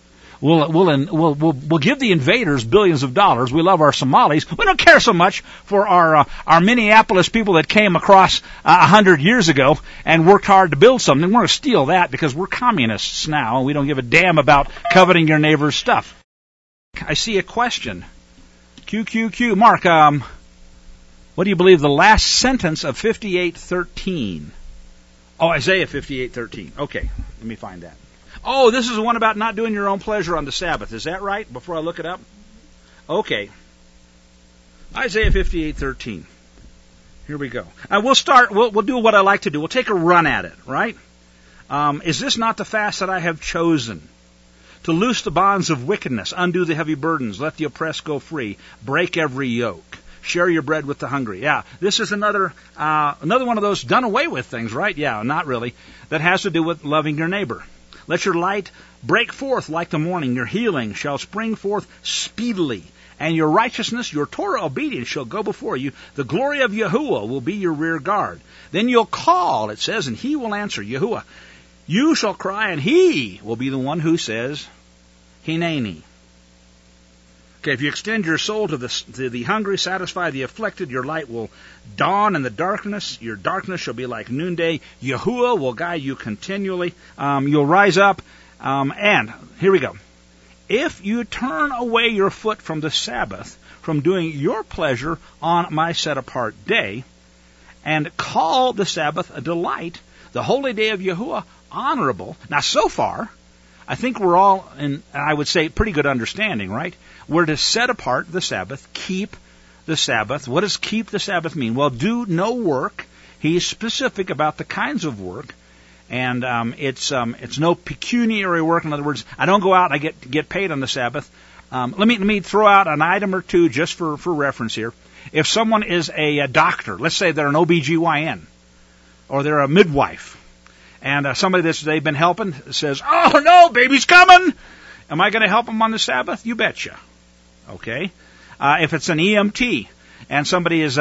We'll give the invaders billions of dollars. We love our Somalis. We don't care so much for our Minneapolis people that came across 100 years ago and worked hard to build something. We're going to steal that because we're communists now, and we don't give a damn about coveting your neighbor's stuff. I see a question. QQQ. Mark, what do you believe the last sentence of 58:13? Oh, Isaiah 58:13. Okay, let me find that. Oh, this is the one about not doing your own pleasure on the Sabbath. Is that right? Before I look it up? Okay. Isaiah 58:13. Here we go. We'll start, we'll do what I like to do. We'll take a run at it, right? Is this not the fast that I have chosen? To loose the bonds of wickedness, undo the heavy burdens, let the oppressed go free, break every yoke, share your bread with the hungry. Yeah, this is another one of those done away with things, right? Yeah, not really. That has to do with loving your neighbor. Let your light break forth like the morning. Your healing shall spring forth speedily. And your righteousness, your Torah obedience shall go before you. The glory of Yahuwah will be your rear guard. Then you'll call, it says, and he will answer. Yahuwah. You shall cry, and he will be the one who says, Hineni. Okay, if you extend your soul to the hungry, satisfy the afflicted, your light will dawn in the darkness. Your darkness shall be like noonday. Yahuwah will guide you continually. You'll rise up. And here we go. If you turn away your foot from the Sabbath, from doing your pleasure on my set-apart day, and call the Sabbath a delight, the holy day of Yahuwah honorable. Now, so far, I think we're all in, I would say, pretty good understanding, right? We're to set apart the Sabbath, keep the Sabbath. What does keep the Sabbath mean? Well, do no work. He's specific about the kinds of work, and it's no pecuniary work. In other words, I don't go out and I get paid on the Sabbath. Let me throw out an item or two just for reference here. If someone is a doctor, let's say they're an OBGYN, or they're a midwife, and somebody that they've been helping says, "Oh no, baby's coming," am I going to help them on the Sabbath? You betcha. Okay. If it's an EMT and somebody is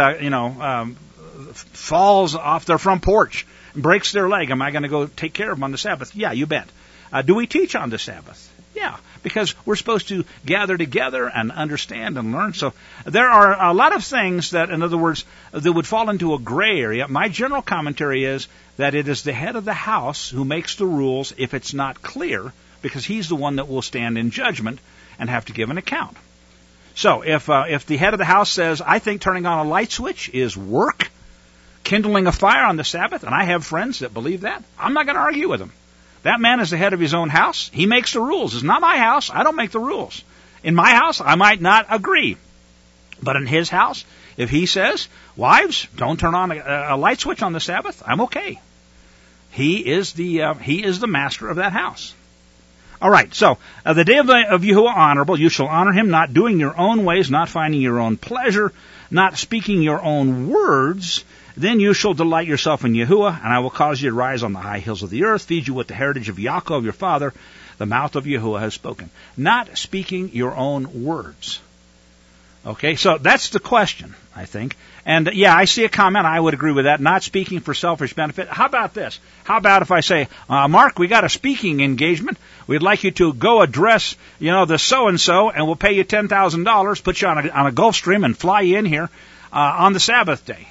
falls off their front porch and breaks their leg, am I going to go take care of them on the Sabbath? Yeah, you bet. Do we teach on the Sabbath? Yeah, because we're supposed to gather together and understand and learn. So there are a lot of things that, in other words, that would fall into a gray area. My general commentary is that it is the head of the house who makes the rules if it's not clear, because he's the one that will stand in judgment and have to give an account. So if the head of the house says, I think turning on a light switch is work, kindling a fire on the Sabbath, and I have friends that believe that, I'm not going to argue with them. That man is the head of his own house. He makes the rules. It's not my house. I don't make the rules. In my house, I might not agree. But in his house, if he says, wives, don't turn on a light switch on the Sabbath, I'm okay. He is the master of that house. All right, so the day of Yahuwah honorable, you shall honor him, not doing your own ways, not finding your own pleasure, not speaking your own words. Then you shall delight yourself in Yahuwah, and I will cause you to rise on the high hills of the earth, feed you with the heritage of Yaakov, your father. The mouth of Yahuwah has spoken. Not speaking your own words. Okay, so that's the question, I think. And yeah, I see a comment. I would agree with that. Not speaking for selfish benefit. How about this? How about if I say, Mark, we got a speaking engagement. We'd like you to go address, the so-and-so, and we'll pay you $10,000, put you on a Gulfstream and fly you in here on the Sabbath day.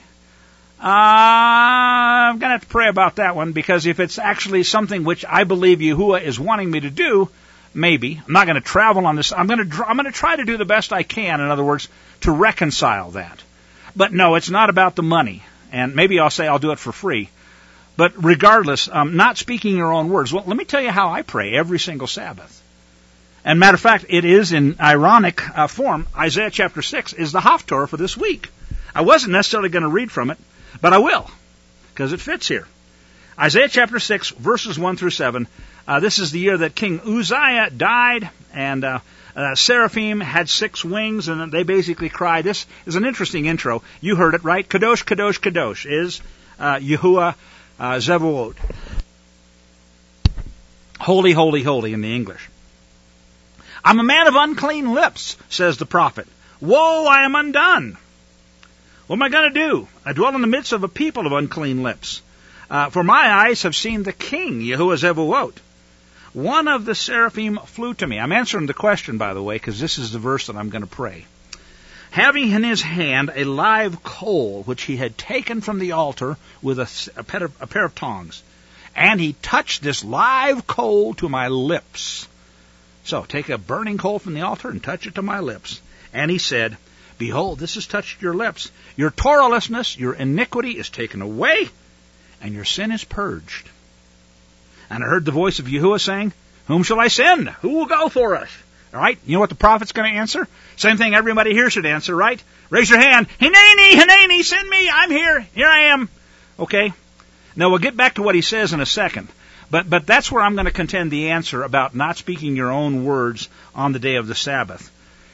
I'm going to have to pray about that one, because if it's actually something which I believe Yahuwah is wanting me to do, Maybe. I'm not going to travel on this. I'm going to try to do the best I can, in other words, to reconcile that. But no, it's not about the money. And maybe I'll say I'll do it for free. But regardless, not speaking your own words. Well, let me tell you how I pray every single Sabbath. And matter of fact, it is in ironic form. Isaiah chapter 6 is the Haftorah for this week. I wasn't necessarily going to read from it, but I will, because it fits here. Isaiah chapter 6, verses 1 through 7. This is the year that King Uzziah died, and seraphim had 6 wings, and they basically cry. This is an interesting intro. You heard it, right? Kadosh, Kadosh, Kadosh is Yahuwah Zevaot. Holy, holy, holy in the English. I'm a man of unclean lips, says the prophet. Woe, I am undone. What am I going to do? I dwell in the midst of a people of unclean lips. For my eyes have seen the King, Yahuwah Zevaot. One of the seraphim flew to me. I'm answering the question, by the way, because this is the verse that I'm going to pray. Having in his hand a live coal, which he had taken from the altar with a pair of tongs. And he touched this live coal to my lips. So, take a burning coal from the altar and touch it to my lips. And he said, Behold, this has touched your lips. Your Torahlessness, your iniquity is taken away, and your sin is purged. And I heard the voice of Yahuwah saying, Whom shall I send? Who will go for us? All right, you know what the prophet's going to answer? Same thing everybody here should answer, right? Raise your hand. Hineni, Hineni, send me. I'm here. Here I am. Okay? Now, we'll get back to what he says in a second. But that's where I'm going to contend the answer about not speaking your own words on the day of the Sabbath.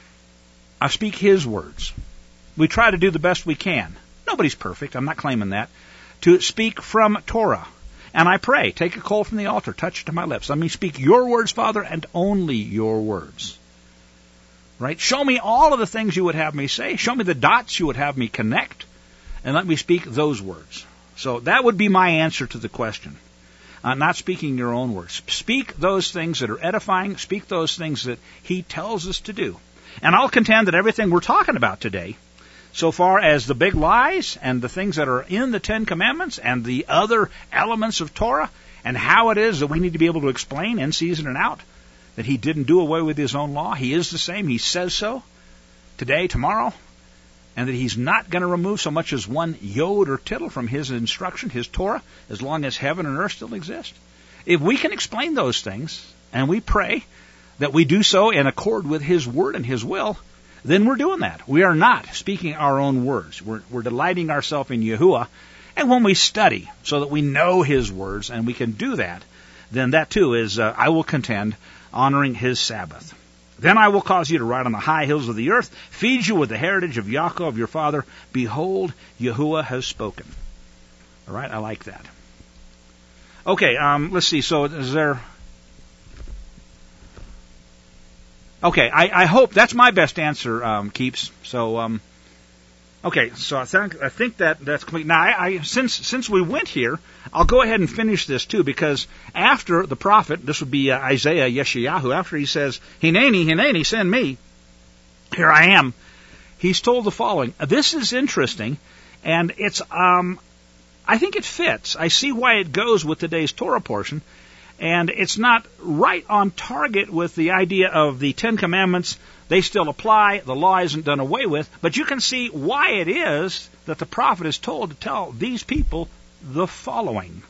I speak his words. We try to do the best we can. Nobody's perfect. I'm not claiming that. To speak from Torah. And I pray, take a coal from the altar, touch it to my lips. Let me speak your words, Father, and only your words. Right? Show me all of the things you would have me say. Show me the dots you would have me connect. And let me speak those words. So that would be my answer to the question. Not speaking your own words. Speak those things that are edifying. Speak those things that he tells us to do. And I'll contend that everything we're talking about today, so far as the big lies and the things that are in the Ten Commandments and the other elements of Torah, and how it is that we need to be able to explain in season and out that he didn't do away with his own law. He is the same. He says so today, tomorrow, and that he's not going to remove so much as one yod or tittle from his instruction, his Torah, as long as heaven and earth still exist. If we can explain those things, and we pray that we do so in accord with his word and his will, then we're doing that. We are not speaking our own words. We're delighting ourselves in Yahuwah. And when we study so that we know his words and we can do that, then that too is, I will contend, honoring his Sabbath. Then I will cause you to ride on the high hills of the earth, feed you with the heritage of Yaakov your father. Behold, Yahuwah has spoken. All right, I like that. Okay, let's see. So is there... Okay, I hope that's my best answer, Keeps. So, okay, so I think that's complete. Now, since we went here, I'll go ahead and finish this too, because after the prophet, this would be Isaiah Yeshayahu, after he says, Hineni, Hineni, send me, here I am, he's told the following. This is interesting, and it's, I think it fits. I see why it goes with today's Torah portion. And it's not right on target with the idea of the Ten Commandments. They still apply. The law isn't done away with. But you can see why it is that the prophet is told to tell these people the following.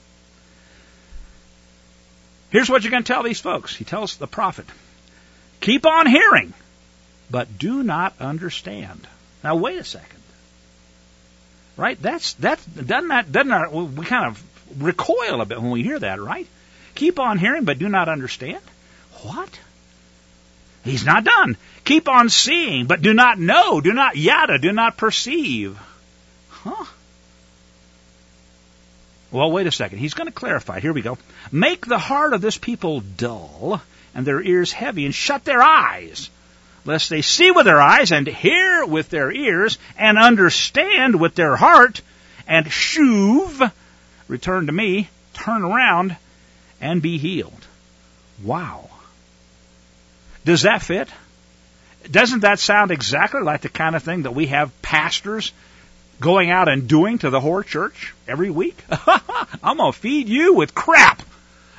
Here's what you're going to tell these folks. He tells the prophet, keep on hearing, but do not understand. Now, wait a second. Right? Doesn't we kind of recoil a bit when we hear that, right? Keep on hearing, but do not understand? What? He's not done. Keep on seeing, but do not know. Do not yada, do not perceive. Huh? Well, wait a second. He's going to clarify. Here we go. Make the heart of this people dull, and their ears heavy, and shut their eyes, lest they see with their eyes, and hear with their ears, and understand with their heart, and shuv, return to me, turn around, and be healed. Wow. Does that fit? Doesn't that sound exactly like the kind of thing that we have pastors going out and doing to the whore church every week? I'm going to feed you with crap.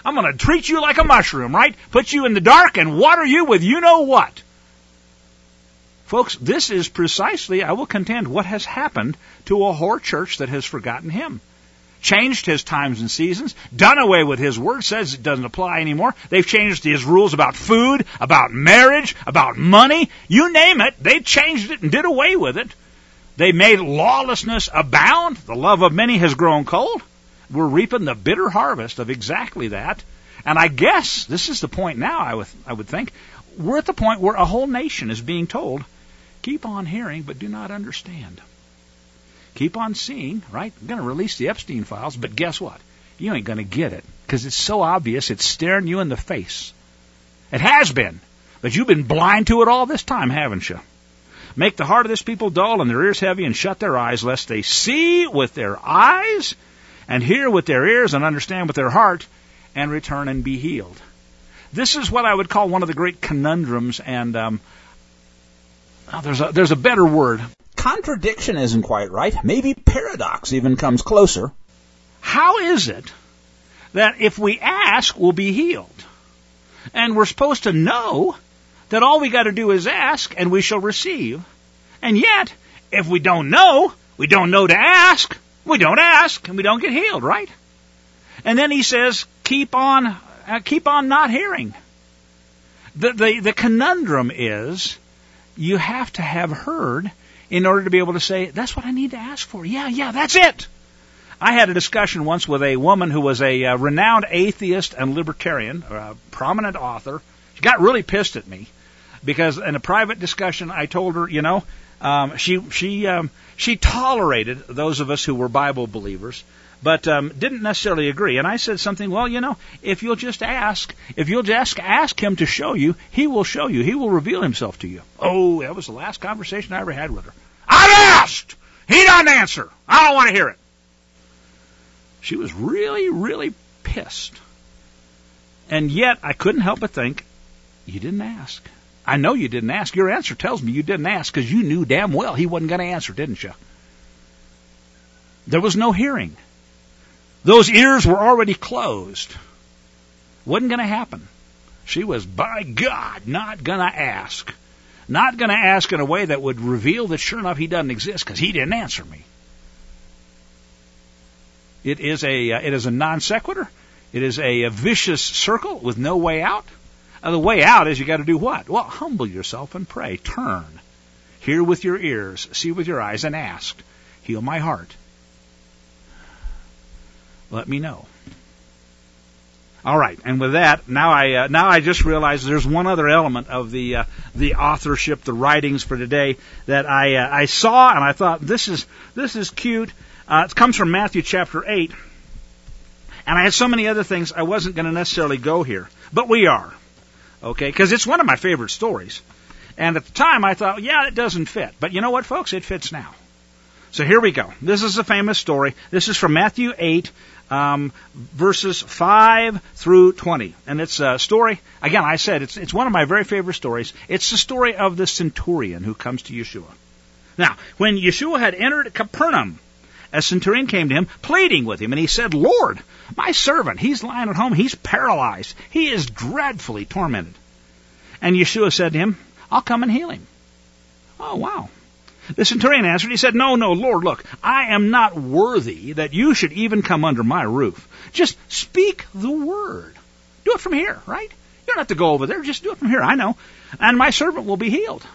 I'm going to treat you like a mushroom, right? Put you in the dark and water you with you-know-what. Folks, this is precisely, I will contend, what has happened to a whore church that has forgotten him. Changed his times and seasons, done away with his word, says it doesn't apply anymore. They've changed his rules about food, about marriage, about money. You name it, they've changed it and did away with it. They made lawlessness abound. The love of many has grown cold. We're reaping the bitter harvest of exactly that. And I guess this is the point now, I would think. We're at the point where a whole nation is being told, keep on hearing, but do not understand. Keep on seeing, right? I'm going to release the Epstein files, but guess what? You ain't going to get it because it's so obvious. It's staring you in the face. It has been, but you've been blind to it all this time, haven't you? Make the heart of this people dull and their ears heavy and shut their eyes, lest they see with their eyes and hear with their ears and understand with their heart and return and be healed. This is what I would call one of the great conundrums, and there's a better word. Contradiction isn't quite right. Maybe paradox even comes closer. How is it that if we ask, we'll be healed? And we're supposed to know that all we got to do is ask and we shall receive. And yet, if we don't know to ask, we don't ask and we don't get healed, right? And then he says, keep on not hearing. The conundrum is you have to have heard in order to be able to say, that's what I need to ask for. Yeah, that's it. I had a discussion once with a woman who was a renowned atheist and libertarian, a prominent author. She got really pissed at me because in a private discussion I told her, she tolerated those of us who were Bible believers, but didn't necessarily agree. And I said something, well, if you'll just ask him to show you, he will show you. He will reveal himself to you. Oh, that was the last conversation I ever had with her. I've asked! He doesn't answer. I don't want to hear it. She was really, really pissed. And yet, I couldn't help but think, you didn't ask. I know you didn't ask. Your answer tells me you didn't ask because you knew damn well he wasn't going to answer, didn't you? There was no hearing. Those ears were already closed. Wasn't going to happen. She was, by God, not going to ask. Not going to ask in a way that would reveal that sure enough he doesn't exist because he didn't answer me. It is a non sequitur. It is a vicious circle with no way out. The way out is you got to do what? Well, humble yourself and pray. Turn. Hear with your ears. See with your eyes and ask. Heal my heart. Let me know. All right, and with that, now I just realized there's one other element of the authorship, the writings for today that I saw, and I thought this is cute. It comes from Matthew chapter 8, and I had so many other things I wasn't going to necessarily go here, but we are, okay? Because it's one of my favorite stories, and at the time I thought, yeah, it doesn't fit, but you know what, folks? It fits now. So here we go. This is a famous story. This is from Matthew 8. Verses 5 through 20. And it's a story, again, I said, it's one of my very favorite stories. It's the story of the centurion who comes to Yeshua. Now, when Yeshua had entered Capernaum, a centurion came to him, pleading with him, and he said, Lord, my servant, he's lying at home, he's paralyzed, he is dreadfully tormented. And Yeshua said to him, I'll come and heal him. Oh, wow. The centurion answered, he said, No, Lord, look, I am not worthy that you should even come under my roof. Just speak the word. Do it from here, right? You don't have to go over there. Just do it from here. I know. And my servant will be healed.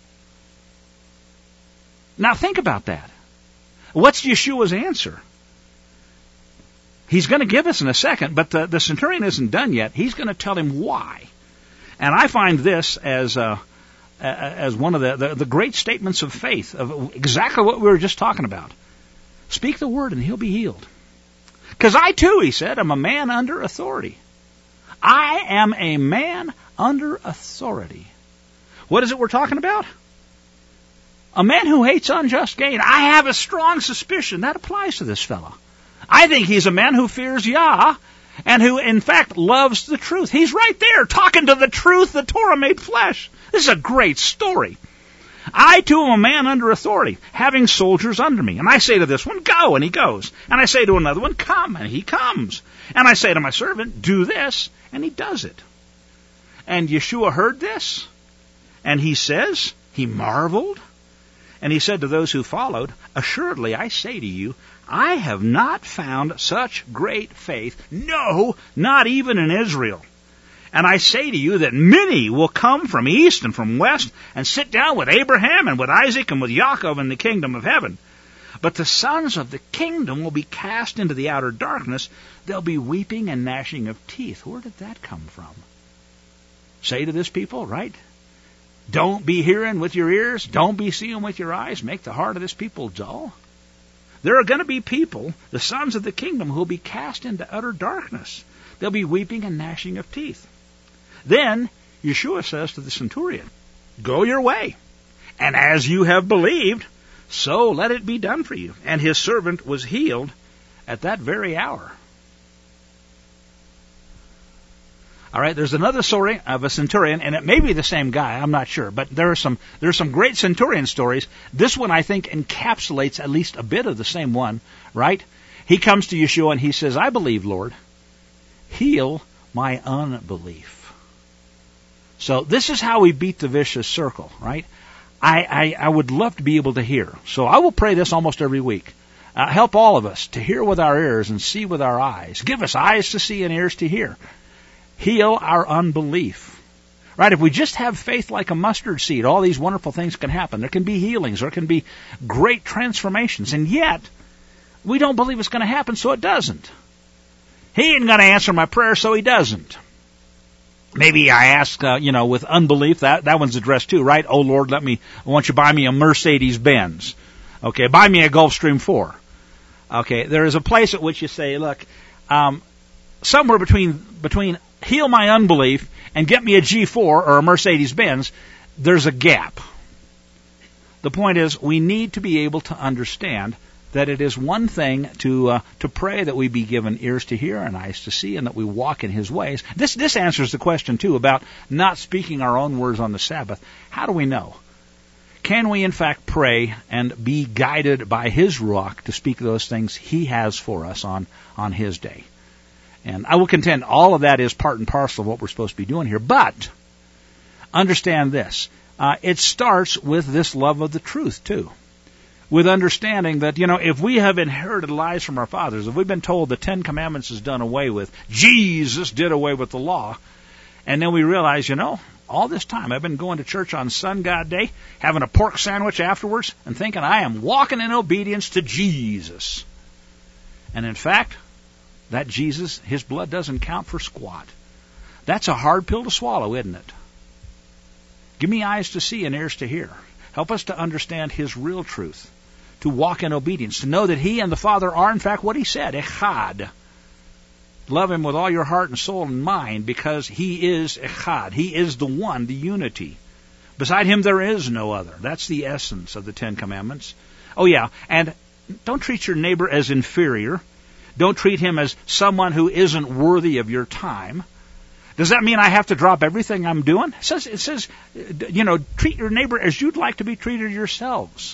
Now think about that. What's Yeshua's answer? He's going to give us in a second, but the centurion isn't done yet. He's going to tell him why. And I find this as one of the great statements of faith, of exactly what we were just talking about. Speak the word and he'll be healed. Because I too, he said, am a man under authority. I am a man under authority. What is it we're talking about? A man who hates unjust gain. I have a strong suspicion that applies to this fellow. I think he's a man who fears Yah and who, in fact, loves the truth. He's right there talking to the truth, the Torah made flesh. This is a great story. I too am a man under authority, having soldiers under me. And I say to this one, go, and he goes. And I say to another one, come, and he comes. And I say to my servant, do this, and he does it. And Yeshua heard this, and he says, he marveled, and he said to those who followed, assuredly I say to you, I have not found such great faith, no, not even in Israel. And I say to you that many will come from east and from west and sit down with Abraham and with Isaac and with Jacob in the kingdom of heaven. But the sons of the kingdom will be cast into the outer darkness. There'll be weeping and gnashing of teeth. Where did that come from? Say to this people, right? Don't be hearing with your ears. Don't be seeing with your eyes. Make the heart of this people dull. There are going to be people, the sons of the kingdom, who will be cast into utter darkness. There'll be weeping and gnashing of teeth. Then Yeshua says to the centurion, go your way, and as you have believed, so let it be done for you. And his servant was healed at that very hour. All right, there's another story of a centurion, and it may be the same guy, I'm not sure, but there are some great centurion stories. This one, I think, encapsulates at least a bit of the same one, right? He comes to Yeshua and he says, I believe, Lord, heal my unbelief. So this is how we beat the vicious circle, right? I would love to be able to hear. So I will pray this almost every week. Help all of us to hear with our ears and see with our eyes. Give us eyes to see and ears to hear. Heal our unbelief. Right? If we just have faith like a mustard seed, all these wonderful things can happen. There can be healings. There can be great transformations. And yet, we don't believe it's going to happen, so it doesn't. He ain't going to answer my prayer, so he doesn't. Maybe I ask, with unbelief, that one's addressed too, right? Oh, Lord, I want you to buy me a Mercedes-Benz. Okay, buy me a Gulfstream 4. Okay, there is a place at which you say, look, somewhere between heal my unbelief and get me a G4 or a Mercedes-Benz, there's a gap. The point is, we need to be able to understand that it is one thing to pray that we be given ears to hear and eyes to see, and that we walk in His ways. This answers the question, too, about not speaking our own words on the Sabbath. How do we know? Can we, in fact, pray and be guided by His Ruach to speak those things He has for us on His day? And I will contend all of that is part and parcel of what we're supposed to be doing here. But understand this. It starts with this love of the truth, too. With understanding that, if we have inherited lies from our fathers, if we've been told the Ten Commandments is done away with, Jesus did away with the law, and then we realize, all this time I've been going to church on Sun God Day, having a pork sandwich afterwards, and thinking I am walking in obedience to Jesus. And in fact, that Jesus, His blood doesn't count for squat. That's a hard pill to swallow, isn't it? Give me eyes to see and ears to hear. Help us to understand His real truth, to walk in obedience, to know that He and the Father are, in fact, what He said, Echad. Love Him with all your heart and soul and mind, because He is Echad. He is the one, the unity. Beside Him there is no other. That's the essence of the Ten Commandments. Oh yeah, and don't treat your neighbor as inferior. Don't treat him as someone who isn't worthy of your time. Does that mean I have to drop everything I'm doing? It says, treat your neighbor as you'd like to be treated yourselves.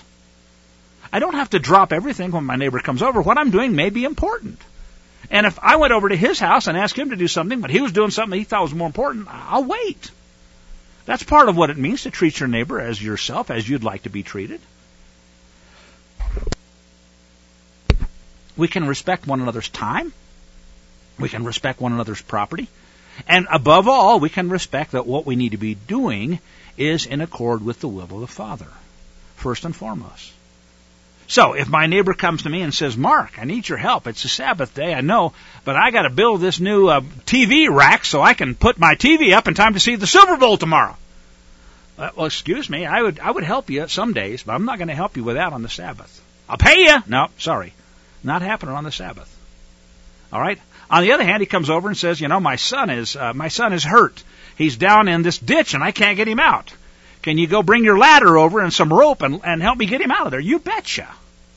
I don't have to drop everything when my neighbor comes over. What I'm doing may be important. And if I went over to his house and asked him to do something, but he was doing something he thought was more important, I'll wait. That's part of what it means to treat your neighbor as yourself, as you'd like to be treated. We can respect one another's time. We can respect one another's property. And above all, we can respect that what we need to be doing is in accord with the will of the Father, first and foremost. So, if my neighbor comes to me and says, Mark, I need your help. It's a Sabbath day, I know, but I got to build this new TV rack so I can put my TV up in time to see the Super Bowl tomorrow. Well, excuse me, I would help you some days, but I'm not going to help you with that on the Sabbath. I'll pay you. No, sorry. Not happening on the Sabbath. All right? On the other hand, he comes over and says, my son is hurt. He's down in this ditch and I can't get him out. Can you go bring your ladder over and some rope and help me get him out of there? You betcha.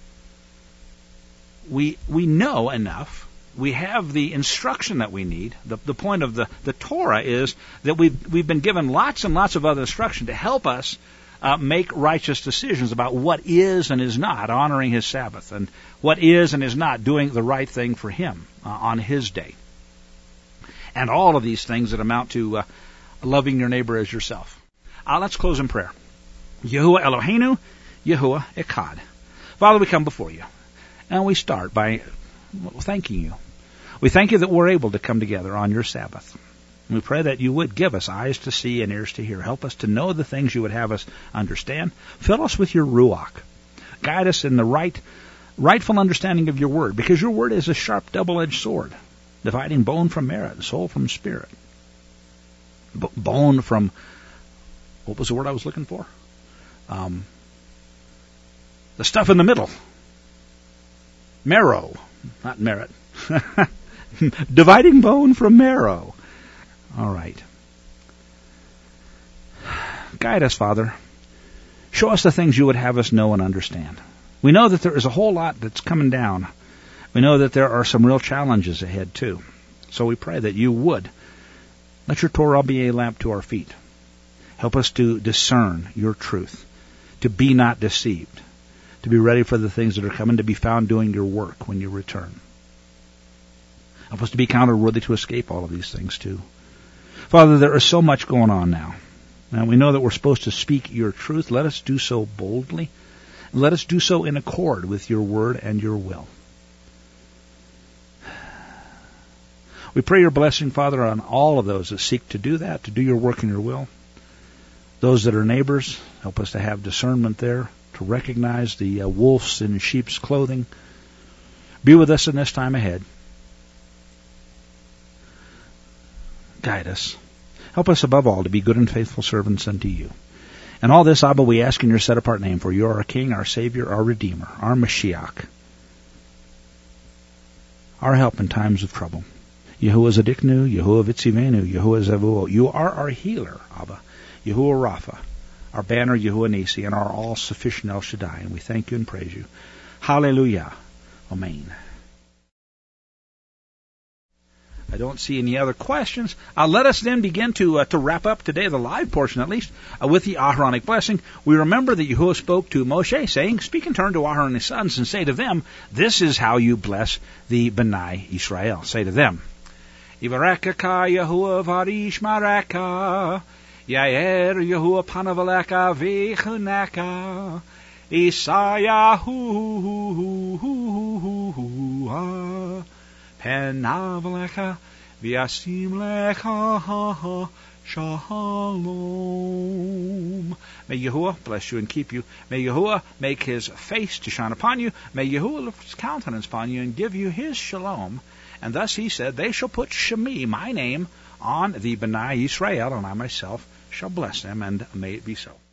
We know enough. We have the instruction that we need. The point of the Torah is that we've been given lots and lots of other instruction to help us make righteous decisions about what is and is not honoring His Sabbath, and what is and is not doing the right thing for Him on His day. And all of these things that amount to loving your neighbor as yourself. Let's close in prayer. Yahuwah Eloheinu, Yahuwah Echad. Father, we come before you, and we start by thanking you. We thank you that we're able to come together on your Sabbath. We pray that you would give us eyes to see and ears to hear. Help us to know the things you would have us understand. Fill us with your Ruach. Guide us in the rightful understanding of your word, because your word is a sharp, double-edged sword, dividing bone from marrow, and soul from spirit. Bone from, what was the word I was looking for? The stuff in the middle. Marrow, not merit. Dividing bone from marrow. All right. Guide us, Father. Show us the things you would have us know and understand. We know that there is a whole lot that's coming down. We know that there are some real challenges ahead, too. So we pray that you would let your Torah be a lamp to our feet. Help us to discern your truth, to be not deceived, to be ready for the things that are coming, to be found doing your work when you return. Help us to be counted worthy to escape all of these things, too. Father, there is so much going on now. And we know that we're supposed to speak your truth. Let us do so boldly. Let us do so in accord with your word and your will. We pray your blessing, Father, on all of those that seek to do that, to do your work in your will. Those that are neighbors, help us to have discernment there, to recognize the wolves in sheep's clothing. Be with us in this time ahead. Guide us. Help us above all to be good and faithful servants unto you. And all this, Abba, we ask in your set-apart name, for you are our King, our Savior, our Redeemer, our Mashiach, our help in times of trouble. Yahuwah Zadiknu, Yahuwah Vitzivenu, Yahuwah Zavuo. You are our healer, Abba. Yahuwah Rapha, our banner, Yahuwah Nisi, and our all-sufficient El Shaddai. And we thank you and praise you. Hallelujah. Amen. I don't see any other questions. Let us then begin to wrap up today, the live portion at least, with the Aharonic blessing. We remember that Yahuwah spoke to Moshe, saying, "Speak in turn to Aharon and his sons, and say to them, this is how you bless the B'nai Israel." Say to them, Yivarekaka Yahuwah Varish Maraka, Yair Yahuwah Panavaleka Vechuneka, Isayahu Penavlecha V'yasim Lecha Shalom. May Yahuwah bless you and keep you. May Yahuwah make his face to shine upon you. May Yahuwah lift his countenance upon you and give you his shalom. And thus he said, they shall put Shemi, my name, on the B'nai Israel, and I myself shall bless them, and may it be so.